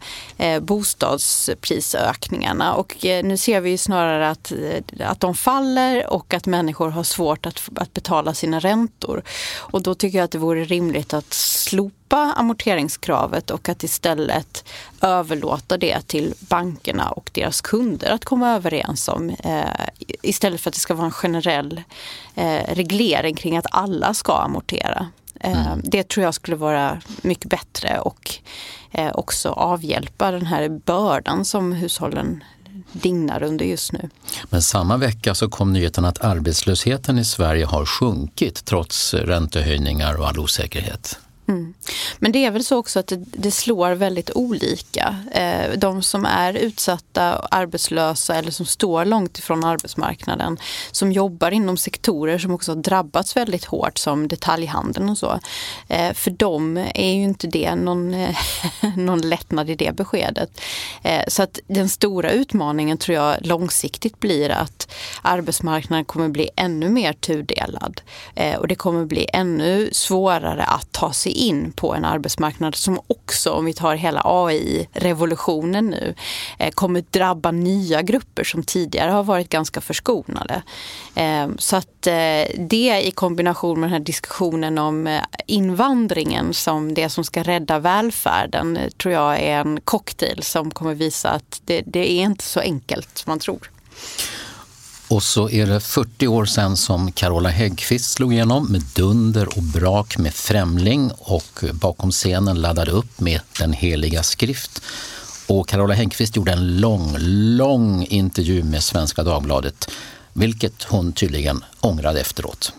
bostadsprisökningarna. Och nu ser vi ju snarare att de faller och att människor har svårt att betala sina räntor. Och då tycker jag att det vore rimligt att slopa amorteringskravet och att istället överlåta det till bankerna och deras kunder att komma överens om, istället för att det ska vara en generell reglering kring att alla ska amortera. Det tror jag skulle vara mycket bättre och också avhjälpa den här bördan som hushållen dignar under just nu. Men samma vecka så kom nyheten att arbetslösheten i Sverige har sjunkit trots räntehöjningar och all osäkerhet. Men det är väl så också att det slår väldigt olika. De som är utsatta, arbetslösa eller som står långt ifrån arbetsmarknaden, som jobbar inom sektorer som också har drabbats väldigt hårt som detaljhandeln och så. För dem är ju inte det någon lättnad i det beskedet. Så att den stora utmaningen tror jag långsiktigt blir att arbetsmarknaden kommer bli ännu mer tudelad. Och det kommer bli ännu svårare att ta sig in på en arbetsmarknad som också, om vi tar hela AI-revolutionen nu, kommer drabba nya grupper som tidigare har varit ganska förskonade. Så att det i kombination med den här diskussionen om invandringen som det som ska rädda välfärden tror jag är en cocktail som kommer visa att det är inte så enkelt som man tror. Och så är det 40 år sedan som Carola Häggkvist slog igenom med dunder och brak med Främling och bakom scenen laddade upp med Den heliga skrift. Och Carola Häggkvist gjorde en lång intervju med Svenska Dagbladet, vilket hon tydligen ångrade efteråt.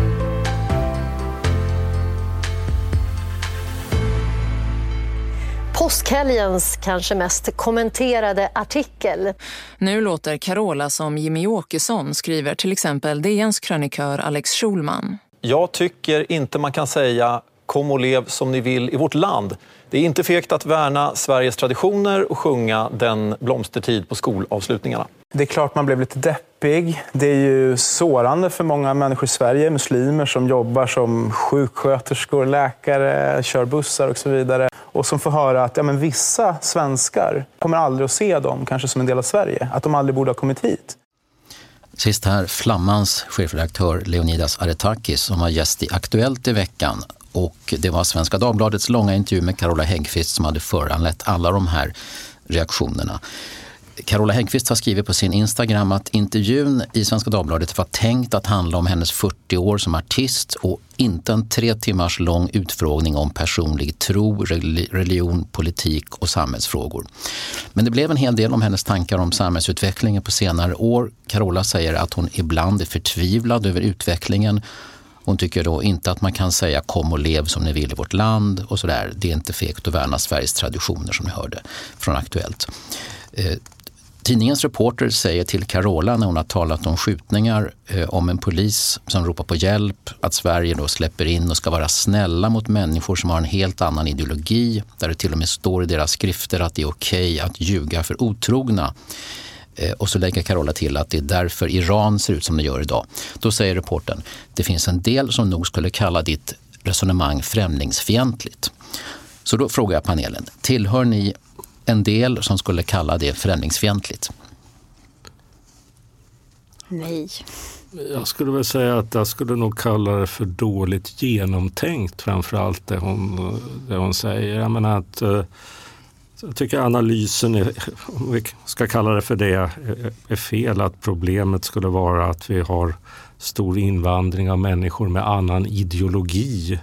Påskhelgens kanske mest kommenterade artikel. Nu låter Carola som Jimmy Åkesson, skriver till exempel DNs krönikör Alex Schulman. Jag tycker inte man kan säga kom och lev som ni vill i vårt land. Det är inte fegt att värna Sveriges traditioner och sjunga Den blomstertid på skolavslutningarna. Det är klart man blev lite deppig. Det är ju sårande för många människor i Sverige, muslimer som jobbar som sjuksköterskor, läkare, kör bussar och så vidare. Och som får höra att vissa svenskar kommer aldrig att se dem kanske som en del av Sverige. Att de aldrig borde ha kommit hit. Sist här Flammans chefredaktör Leonidas Aretakis som var gäst i Aktuellt i veckan. Och det var Svenska Dagbladets långa intervju med Carola Häggkvist som hade föranlett alla de här reaktionerna. Carola Häggkvist har skrivit på sin Instagram att intervjun i Svenska Dagbladet var tänkt att handla om hennes 40 år som artist och inte en 3 timmars lång utfrågning om personlig tro, religion, politik och samhällsfrågor. Men det blev en hel del om hennes tankar om samhällsutvecklingen på senare år. Carola säger att hon ibland är förtvivlad över utvecklingen. Hon tycker då inte att man kan säga kom och lev som ni vill i vårt land och sådär. Det är inte fegt att värna Sveriges traditioner som ni hörde från Aktuellt. Tidningens reporter säger till Carola när hon har talat om skjutningar om en polis som ropar på hjälp att Sverige då släpper in och ska vara snälla mot människor som har en helt annan ideologi där det till och med står i deras skrifter att det är okej att ljuga för otrogna. Och så lägger Carola till att det är därför Iran ser ut som det gör idag. Då säger reportern, det finns en del som nog skulle kalla ditt resonemang främlingsfientligt. Så då frågar jag panelen, tillhör ni en del som skulle kalla det främlingsfientligt? Nej. Jag skulle väl säga att jag skulle nog kalla det för dåligt genomtänkt, framförallt det hon säger. Jag menar att jag tycker analysen är, om vi ska kalla det för det, är fel. Att problemet skulle vara att vi har stor invandring av människor med annan ideologi.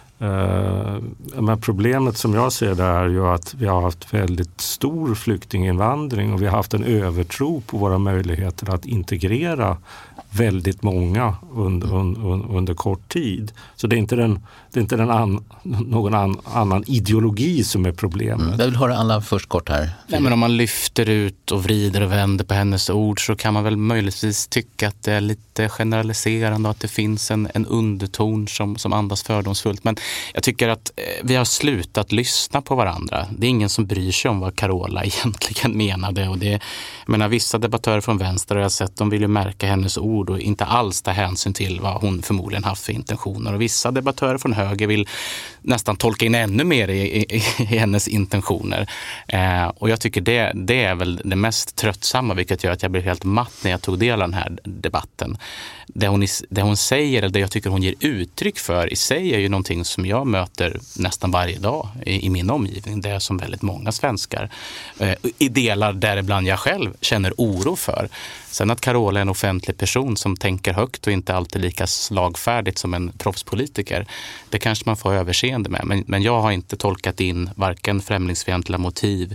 Men problemet som jag ser det är ju att vi har haft väldigt stor flyktinginvandring och vi har haft en övertro på våra möjligheter att integrera väldigt många under kort tid. Så det är inte någon annan ideologi som är problemet. Jag vill höra alla först kort här. Nej, men om man lyfter ut och vrider och vänder på hennes ord så kan man väl möjligtvis tycka att det är lite generaliserande och att det finns en underton som andas fördomsfullt. Men jag tycker att vi har slutat lyssna på varandra. Det är ingen som bryr sig om vad Carola egentligen menade. Och jag menar, vissa debattörer från vänster har jag sett, de vill ju märka hennes ord och inte alls ta hänsyn till vad hon förmodligen haft för intentioner. Och vissa debattörer från höger vill nästan tolka in ännu mer i hennes intentioner. Och jag tycker det är väl det mest tröttsamma, vilket gör att jag blev helt matt när jag tog del av den här debatten. Det hon säger, eller det jag tycker hon ger uttryck för i sig, är ju någonting som jag möter nästan varje dag i min omgivning. Det är som väldigt många svenskar i delar däribland jag själv känner oro för. Sen att Carola är en offentlig person som tänker högt och inte alltid lika slagfärdigt som en proffspolitiker, det kanske man får överseende med. Men jag har inte tolkat in varken främlingsfientliga motiv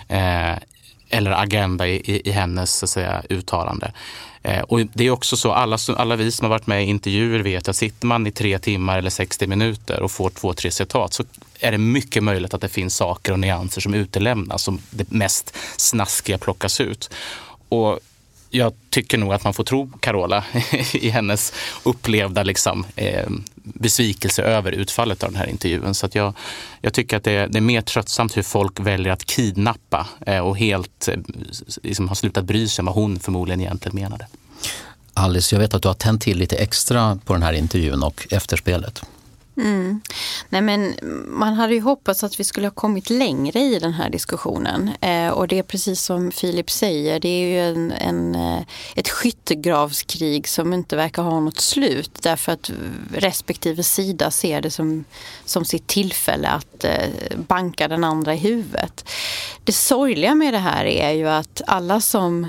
eller agenda i hennes, så att säga, uttalande. Och det är också så, alla vi som har varit med i intervjuer vet att sitter man i 3 timmar eller 60 minuter och får 2-3 citat, så är det mycket möjligt att det finns saker och nyanser som utelämnas, som det mest snaskiga plockas ut. Och jag tycker nog att man får tro Carola i hennes upplevda besvikelse över utfallet av den här intervjun. Så att jag tycker att det är mer tröttsamt hur folk väljer att kidnappa och helt har slutat bry sig om vad hon förmodligen egentligen menade. Alice, jag vet att du har tänt till lite extra på den här intervjun och efterspelet. Nej, men man hade ju hoppats att vi skulle ha kommit längre i den här diskussionen. Och det är precis som Filip säger, det är ju ett skyttegravskrig som inte verkar ha något slut. Därför att respektive sida ser det som sitt tillfälle att banka den andra i huvudet. Det sorgliga med det här är ju att alla som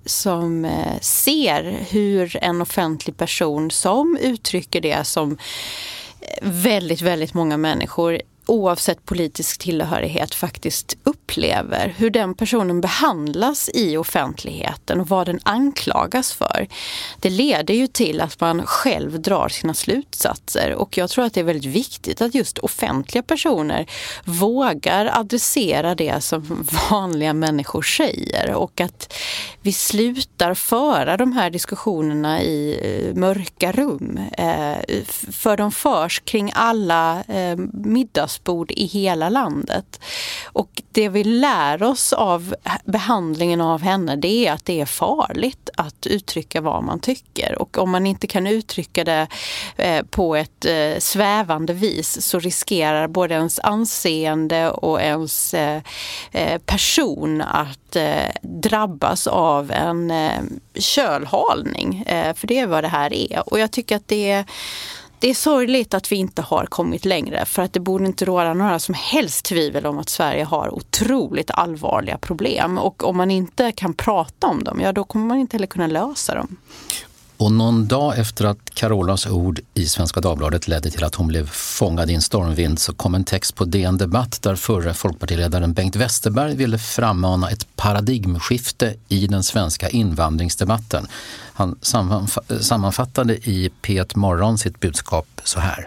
ser hur en offentlig person som uttrycker det som väldigt, väldigt många människor oavsett politisk tillhörighet faktiskt upplever, hur den personen behandlas i offentligheten och vad den anklagas för. Det leder ju till att man själv drar sina slutsatser, och jag tror att det är väldigt viktigt att just offentliga personer vågar adressera det som vanliga människor säger, och att vi slutar föra de här diskussionerna i mörka rum. För de förs kring alla middagsbord frukostbord i hela landet. Och det vi lär oss av behandlingen av henne, det är att det är farligt att uttrycka vad man tycker. Och om man inte kan uttrycka det på ett svävande vis så riskerar både ens anseende och ens person att drabbas av en kölhalning. För det är vad det här är. Och jag tycker att det är sorgligt att vi inte har kommit längre, för att det borde inte råda några som helst tvivel om att Sverige har otroligt allvarliga problem. Och om man inte kan prata om dem, ja då kommer man inte heller kunna lösa dem. Och någon dag efter att Carolas ord i Svenska Dagbladet ledde till att hon blev fångad i en stormvind så kom en text på DN Debatt där förre folkpartiledaren Bengt Westerberg ville frammana ett paradigmskifte i den svenska invandringsdebatten. Han sammanfattade i P1 Morgon sitt budskap så här.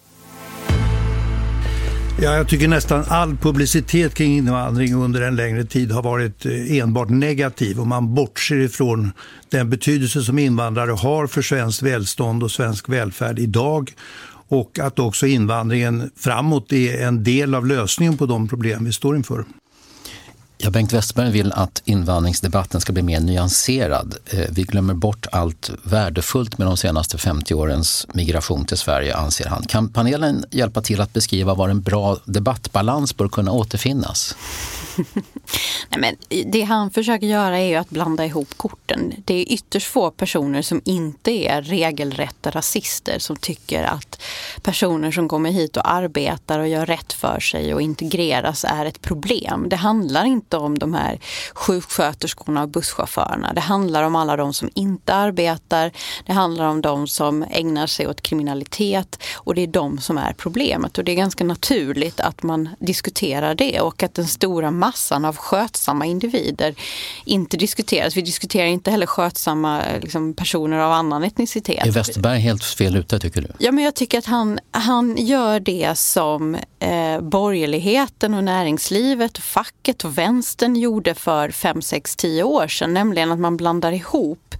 Ja, jag tycker nästan all publicitet kring invandring under en längre tid har varit enbart negativ, och man bortser ifrån den betydelse som invandrare har för svenskt välstånd och svensk välfärd idag, och att också invandringen framåt är en del av lösningen på de problem vi står inför. Ja, Bengt Westerberg vill att invandringsdebatten ska bli mer nyanserad. Vi glömmer bort allt värdefullt med de senaste 50 årens migration till Sverige, anser han. Kan panelen hjälpa till att beskriva var en bra debattbalans bör kunna återfinnas? Nej, men det han försöker göra är ju att blanda ihop korten. Det är ytterst få personer som inte är regelrätta rasister som tycker att personer som kommer hit och arbetar och gör rätt för sig och integreras är ett problem. Det handlar inte om de här sjuksköterskorna och busschaufförerna. Det handlar om alla de som inte arbetar. Det handlar om de som ägnar sig åt kriminalitet, och det är de som är problemet. Och det är ganska naturligt att man diskuterar det, och att den stora massan av skötsamma individer inte diskuteras. Vi diskuterar inte heller skötsamma personer av annan etnicitet. Är Westerberg helt fel ute, tycker du? Ja, men jag tycker att han gör det som borgerligheten och näringslivet och facket och vänstern gjorde för 5, 6, 10 år sedan, nämligen att man blandar ihop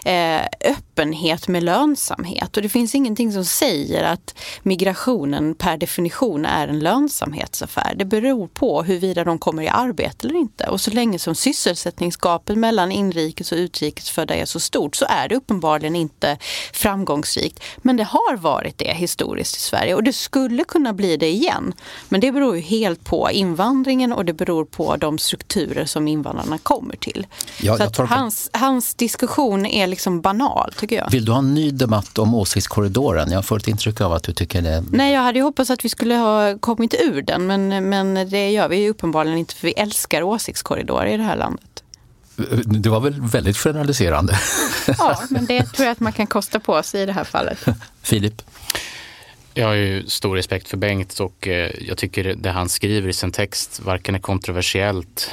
öppenhet med lönsamhet. Och det finns ingenting som säger att migrationen per definition är en lönsamhetsaffär. Det beror på huruvida de kommer i arbete eller inte. Och så länge som sysselsättningsgapet mellan inrikes och utrikesfödda är så stort så är det uppenbarligen inte framgångsrikt. Men det har varit det historiskt i Sverige, och det skulle kunna bli det igen. Men det beror ju helt på invandringen, och det beror på de strukturer som invandrarna kommer till. Ja, så att hans diskussion är banal, tycker jag. Vill du ha en ny debatt om åsiktskorridoren? Jag får ett intryck av att du tycker det. Nej, jag hade ju hoppats att vi skulle ha kommit ur den, men det gör vi ju uppenbarligen inte, för vi älskar åsiktskorridorer i det här landet. Det var väl väldigt generaliserande. Ja, men det tror jag att man kan kosta på sig i det här fallet. Filip? Jag har ju stor respekt för Bengt, och jag tycker det han skriver i sin text varken är kontroversiellt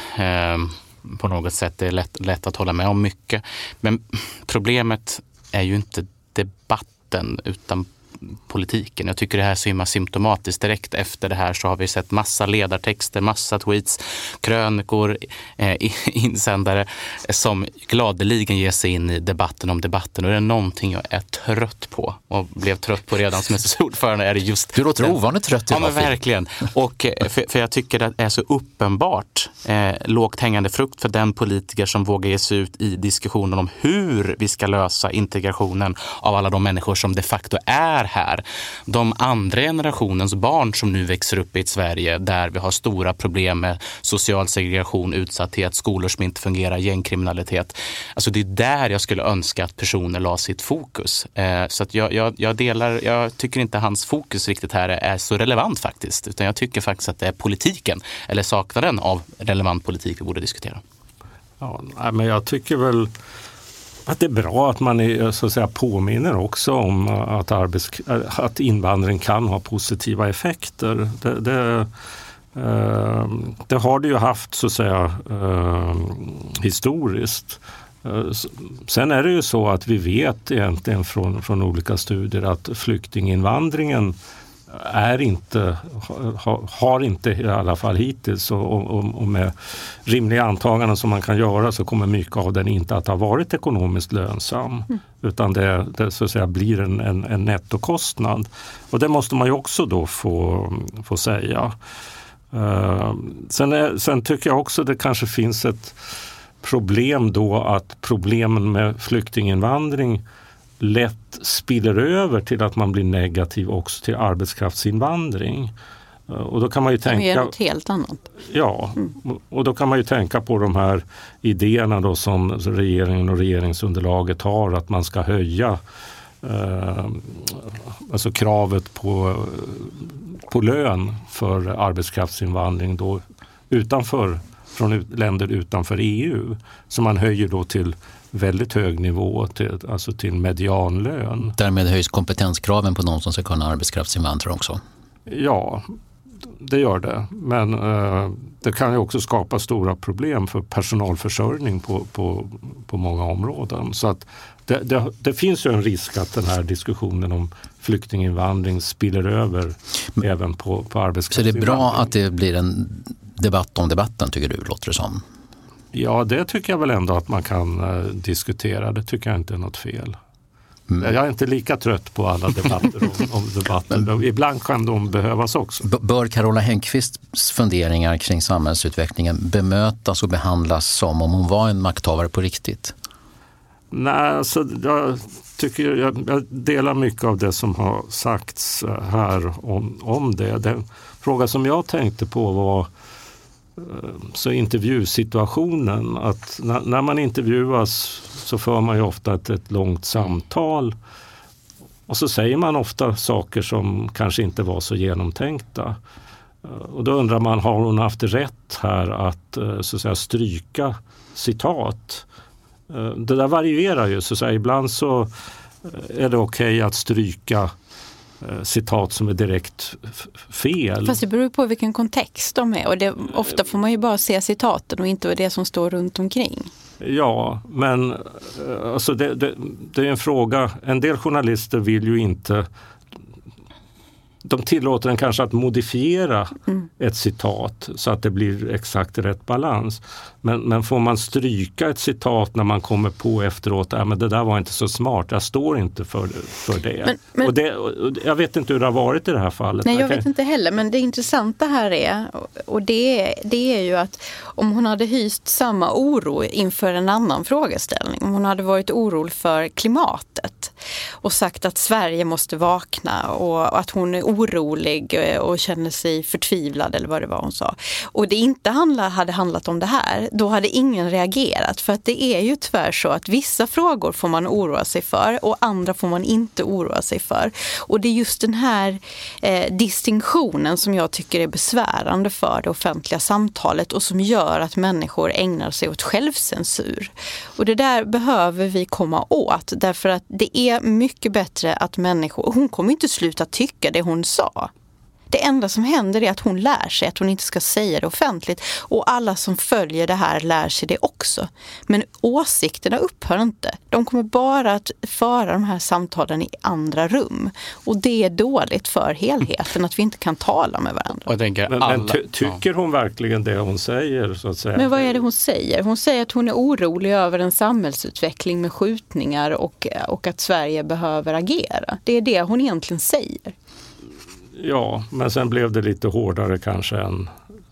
på något sätt. Det är lätt att hålla med om mycket. Men problemet är ju inte debatten utan politiken. Jag tycker det här är så himla symptomatiskt. Direkt efter det här så har vi sett massa ledartexter, massa tweets, krönikor, insändare som gladeligen ger sig in i debatten om debatten. Och det är någonting jag är trött på, och blev trött på redan som SSU-ordförande. Är det just du låter ovanligt trött. Ja, men verkligen. Och för jag tycker det är så uppenbart lågt hängande frukt för den politiker som vågar ge sig ut i diskussionen om hur vi ska lösa integrationen av alla de människor som de facto är här. De andra generationens barn som nu växer upp i ett Sverige där vi har stora problem med social segregation, utsatthet, skolor som inte fungerar, gängkriminalitet. Alltså det är där jag skulle önska att personer la sitt fokus. Så att jag tycker inte hans fokus riktigt här är så relevant faktiskt, utan jag tycker faktiskt att det är politiken eller saknaden av relevant politik vi borde diskutera. Ja, men jag tycker väl att det är bra att man så att säga påminner också om att invandring kan ha positiva effekter. Det har det ju haft så att säga historiskt. Sen är det ju så att vi vet egentligen från olika studier att flyktinginvandringen har inte i alla fall hittills, och med rimliga antaganden som man kan göra så kommer mycket av den inte att ha varit ekonomiskt lönsam, utan det så att säga blir en nettokostnad. Och det måste man ju också då få säga. Sen tycker jag också det kanske finns ett problem då att problemen med flyktinginvandring lätt spiller över till att man blir negativ också till arbetskraftsinvandring. Och då kan man ju tänka... Det är något helt annat. Ja, och då kan man ju tänka på de här idéerna då som regeringen och regeringsunderlaget har, att man ska höja alltså kravet på lön för arbetskraftsinvandring då från länder utanför EU, som man höjer då till väldigt hög nivå, alltså till medianlön. Därmed höjs kompetenskraven på de som ska kunna arbetskraftsinvandra också. Ja, det gör det. Men det kan ju också skapa stora problem för personalförsörjning på många områden. Så att det finns ju en risk att den här diskussionen om flyktinginvandring spiller över även på arbetskraftsinvandring. Så det är bra att det blir en debatt om debatten, tycker du, låter det som? Ja, det tycker jag väl ändå att man kan diskutera. Det tycker jag inte är något fel. Jag är inte lika trött på alla debatter om debatter. Ibland kan de behövas också. Bör Carola Häggkvists funderingar kring samhällsutvecklingen bemötas och behandlas som om hon var en makthavare på riktigt? Nej, alltså, jag delar mycket av det som har sagts här om det. Den fråga som jag tänkte på var så intervjusituationen, att när man intervjuas så för man ju ofta ett långt samtal, och så säger man ofta saker som kanske inte var så genomtänkta. Och då undrar man, har hon haft rätt här att så att säga stryka citat? Det där varierar ju, så att säga. Ibland så är det okej att stryka citat som är direkt fel. Fast det beror på vilken kontext de är, och ofta får man ju bara se citaten och inte det som står runt omkring. Ja, men alltså det är en fråga. En del journalister vill ju inte, de tillåter en kanske att modifiera ett citat så att det blir exakt rätt balans. Men får man stryka ett citat när man kommer på efteråt, men det där var inte så smart, jag står inte för det. Men, och jag vet inte hur det har varit i det här fallet. Nej, jag vet inte heller, men det intressanta här är, och det är ju att om hon hade hyst samma oro inför en annan frågeställning, om hon hade varit orolig för klimatet och sagt att Sverige måste vakna och att hon är orolig och känner sig förtvivlad eller vad det var hon sa, och det inte hade handlat om det här, då hade ingen reagerat, för att det är ju tyvärr så att vissa frågor får man oroa sig för och andra får man inte oroa sig för, och det är just den här distinktionen som jag tycker är besvärande för det offentliga samtalet och som gör att människor ägnar sig åt självcensur, och det där behöver vi komma åt, därför att det är mycket bättre att människor, hon kommer inte sluta tycka det hon sa. Det enda som händer är att hon lär sig att hon inte ska säga det offentligt, och alla som följer det här lär sig det också. Men åsikterna upphör inte. De kommer bara att föra de här samtalen i andra rum, och det är dåligt för helheten att vi inte kan tala med varandra. Men tycker hon verkligen det hon säger, så att säga? Men vad är det hon säger? Hon säger att hon är orolig över en samhällsutveckling med skjutningar och att Sverige behöver agera. Det är det hon egentligen säger. Ja, men sen blev det lite hårdare kanske än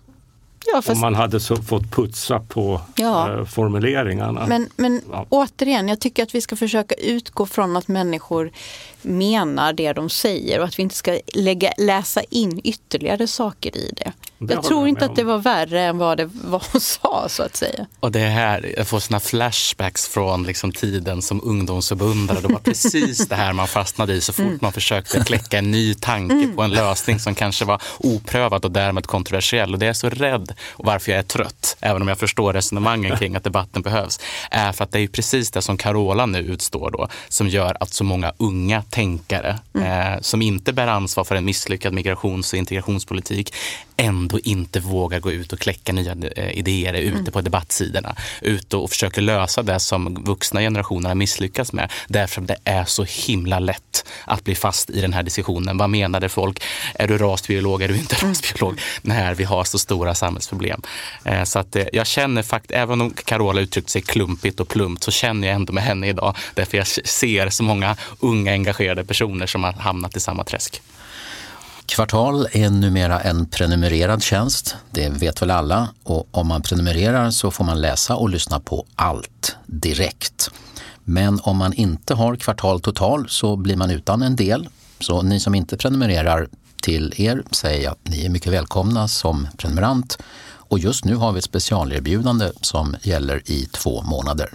om man hade fått putsa på formuleringarna. Men återigen, jag tycker att vi ska försöka utgå från att människor menar det de säger och att vi inte ska läsa in ytterligare saker i det. Jag tror inte att det var värre än vad hon sa, så att säga. Och det här, jag får såna flashbacks från liksom tiden som ungdomsförbundare. Det var precis det här man fastnade i så fort man försökte kläcka en ny tanke på en lösning som kanske var oprövad och därmed kontroversiell. Och det är så rädd med och varför jag är trött, även om jag förstår resonemangen kring att debatten behövs, är för att det är ju precis det som Carola nu utstår då, som gör att så många unga tänkare som inte bär ansvar för en misslyckad migrations- och integrationspolitik ändå inte vågar gå ut och kläcka nya idéer ute på debattsidorna, ute och försöker lösa det som vuxna generationer misslyckas med, därför att det är så himla lätt att bli fast i den här diskussionen. Vad menade folk? Är du rasbiolog? Är du inte rasbiolog? När vi har så stora samhällsproblem. Så att jag känner faktiskt, även om Carola uttryckt sig klumpigt och plumpt, så känner jag ändå med henne idag, därför jag ser så många unga engagerade personer som har hamnat i samma träsk. Kvartal är numera en prenumererad tjänst, det vet väl alla, och om man prenumererar så får man läsa och lyssna på allt direkt. Men om man inte har Kvartal Total så blir man utan en del, så ni som inte prenumererar, till er säger att ni är mycket välkomna som prenumerant, och just nu har vi ett specialerbjudande som gäller i 2 månader.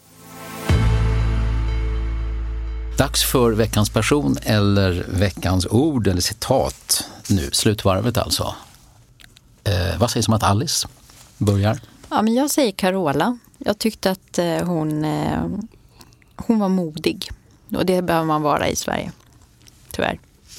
Dags för veckans person eller veckans ord eller citat. Nu, slutvarvet alltså. Vad sägs om att Alice börjar? Ja, men jag säger Carola. Jag tyckte att hon var modig. Och det behöver man vara i Sverige. Tyvärr.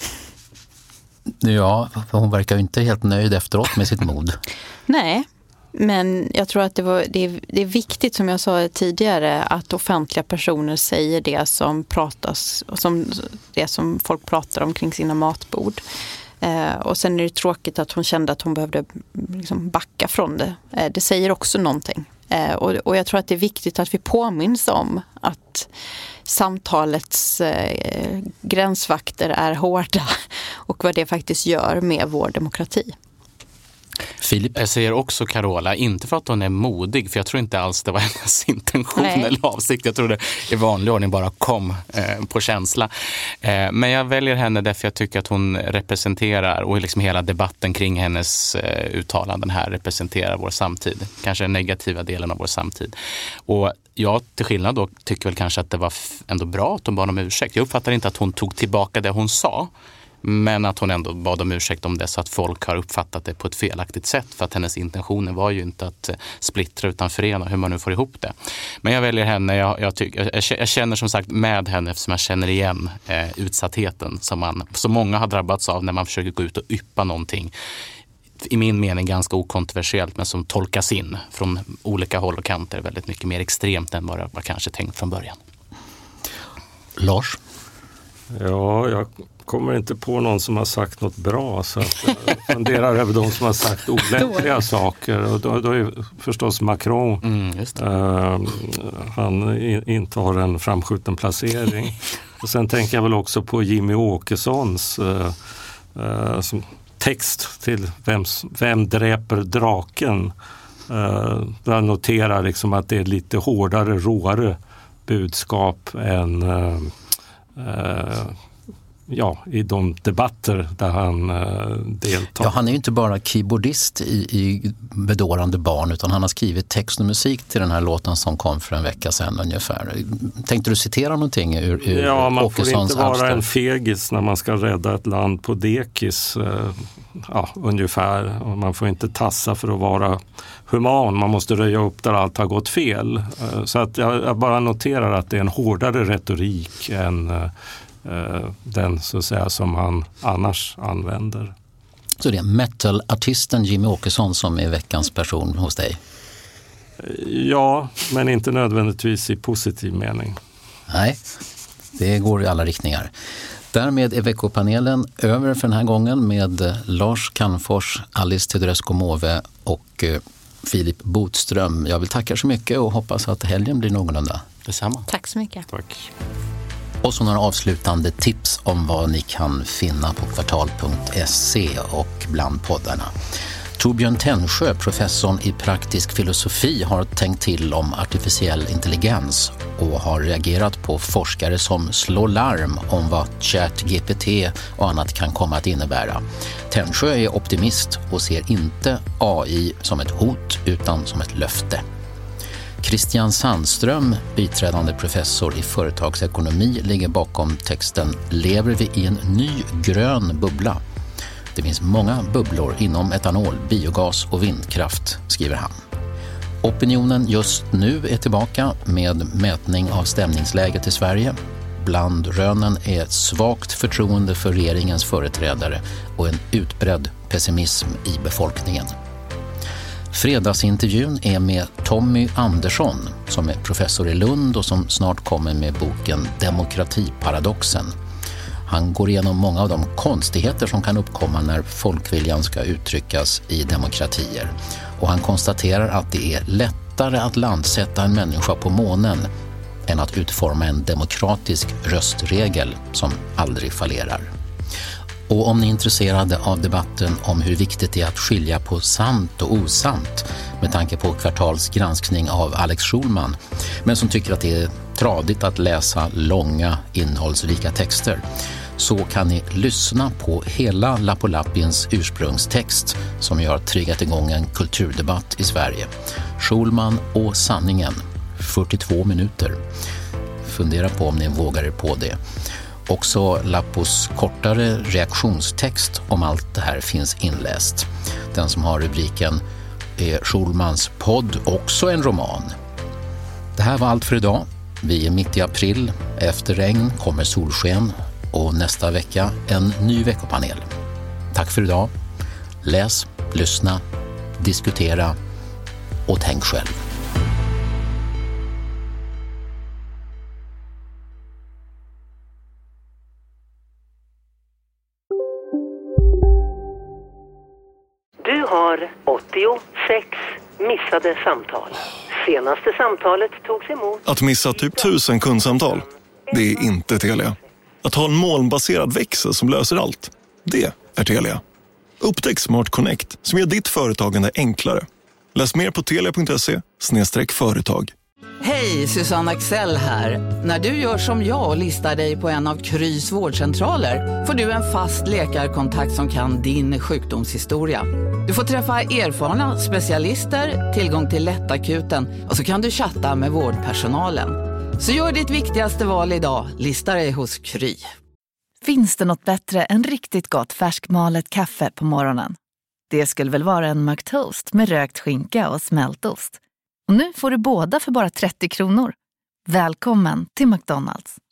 Ja, för hon verkar ju inte helt nöjd efteråt med sitt mod. Nej. Men jag tror att det är viktigt, som jag sa tidigare, att offentliga personer säger det som pratas, och det som folk pratar om kring sina matbord. Och sen är det tråkigt att hon kände att hon behövde liksom backa från det. Det säger också någonting. Och jag tror att det är viktigt att vi påminns om att samtalets gränsvakter är hårda och vad det faktiskt gör med vår demokrati. Filip? Jag säger också Carola, inte för att hon är modig, för jag tror inte alls det var hennes intention eller avsikt. Jag tror det i vanlig ordning bara kom på känsla. Men jag väljer henne därför jag tycker att hon representerar, och liksom hela debatten kring hennes uttalanden här representerar vår samtid. Kanske den negativa delen av vår samtid. Och jag till skillnad då tycker väl kanske att det var ändå bra att hon bad om ursäkt. Jag uppfattar inte att hon tog tillbaka det hon sa, men att hon ändå bad om ursäkt om det, så att folk har uppfattat det på ett felaktigt sätt, för att hennes intentioner var ju inte att splittra utan förena, hur man nu får ihop det. Men jag väljer henne, jag känner som sagt med henne, eftersom jag känner igen utsattheten som många har drabbats av när man försöker gå ut och yppa någonting, i min mening ganska okontroversiellt, men som tolkas in från olika håll och kanter väldigt mycket mer extremt än vad det var kanske tänkt från början. Lars? Ja, jag kommer inte på någon som har sagt något bra, så att jag funderar över de som har sagt olämpliga saker, och då är förstås Macron. Han inte har en framskjuten placering. Och sen tänker jag väl också på Jimmy Åkessons text till Vem dräper draken? Jag noterar liksom att det är lite hårdare, råare budskap än i de debatter där han deltar. Ja, han är ju inte bara keyboardist i Bedårande barn, utan han har skrivit text och musik till den här låten som kom för en vecka sedan ungefär. Tänkte du citera någonting ur Ja, man Åkessons får inte vara alster? en fegis när man ska rädda ett land på dekis, ungefär. Och man får inte tassa för att vara human. Man måste röja upp där allt har gått fel. Så att jag bara noterar att det är en hårdare retorik än den så att säga som han annars använder. Så det är metalartisten Jimmy Åkesson som är veckans person hos dig? Ja, men inte nödvändigtvis i positiv mening. Nej, det går i alla riktningar. Därmed är veckopanelen över för den här gången med Lars Calmfors, Alice Teodorescu-Måwe och Filip Botström. Jag vill tacka så mycket och hoppas att helgen blir någorlunda. Detsamma. Tack så mycket. Tack. Och så några avslutande tips om vad ni kan finna på kvartal.se och bland poddarna. Torbjörn Tännsjö, professorn i praktisk filosofi, har tänkt till om artificiell intelligens och har reagerat på forskare som slår larm om vad ChatGPT och annat kan komma att innebära. Tännsjö är optimist och ser inte AI som ett hot utan som ett löfte. Christian Sandström, biträdande professor i företagsekonomi, ligger bakom texten Lever vi i en ny grön bubbla? Det finns många bubblor inom etanol, biogas och vindkraft, skriver han. Opinionen just nu är tillbaka med mätning av stämningsläget i Sverige. Bland rönen är ett svagt förtroende för regeringens företrädare och en utbredd pessimism i befolkningen. Fredagsintervjun är med Tommy Andersson som är professor i Lund och som snart kommer med boken Demokratiparadoxen. Han går igenom många av de konstigheter som kan uppkomma när folkviljan ska uttryckas i demokratier. Och han konstaterar att det är lättare att landsätta en människa på månen än att utforma en demokratisk röstregel som aldrig fallerar. Och om ni är intresserade av debatten om hur viktigt det är att skilja på sant och osant med tanke på Kvartals granskning av Alex Schulman, men som tycker att det är tradigt att läsa långa innehållsrika texter, så kan ni lyssna på hela Lappo Lappins ursprungstext som har triggat igång en kulturdebatt i Sverige. Schulman och sanningen, 42 minuter. Fundera på om ni vågar er på det. Också Lappos kortare reaktionstext om allt det här finns inläst. Den som har rubriken är Schulmans podd, också en roman. Det här var allt för idag. Vi är mitt i april. Efter regn kommer solsken och nästa vecka en ny veckopanel. Tack för idag. Läs, lyssna, diskutera och tänk själv. Du har 86 missade samtal. Senaste samtalet togs emot. Att missa typ 1000 kundsamtal, det är inte Telia. Att ha en molnbaserad växel som löser allt, det är Telia. Upptäck Smart Connect som gör ditt företagande enklare. Läs mer på telia.se/företag. Hej, Susanne Axel här. När du gör som jag och listar dig på en av Krys vårdcentraler får du en fast läkarkontakt som kan din sjukdomshistoria. Du får träffa erfarna specialister, tillgång till lättakuten och så kan du chatta med vårdpersonalen. Så gör ditt viktigaste val idag, lista dig hos Kry. Finns det något bättre än riktigt gott färskmalet kaffe på morgonen? Det skulle väl vara en McToast med rökt skinka och smältost. Och nu får du båda för bara 30 kronor. Välkommen till McDonald's.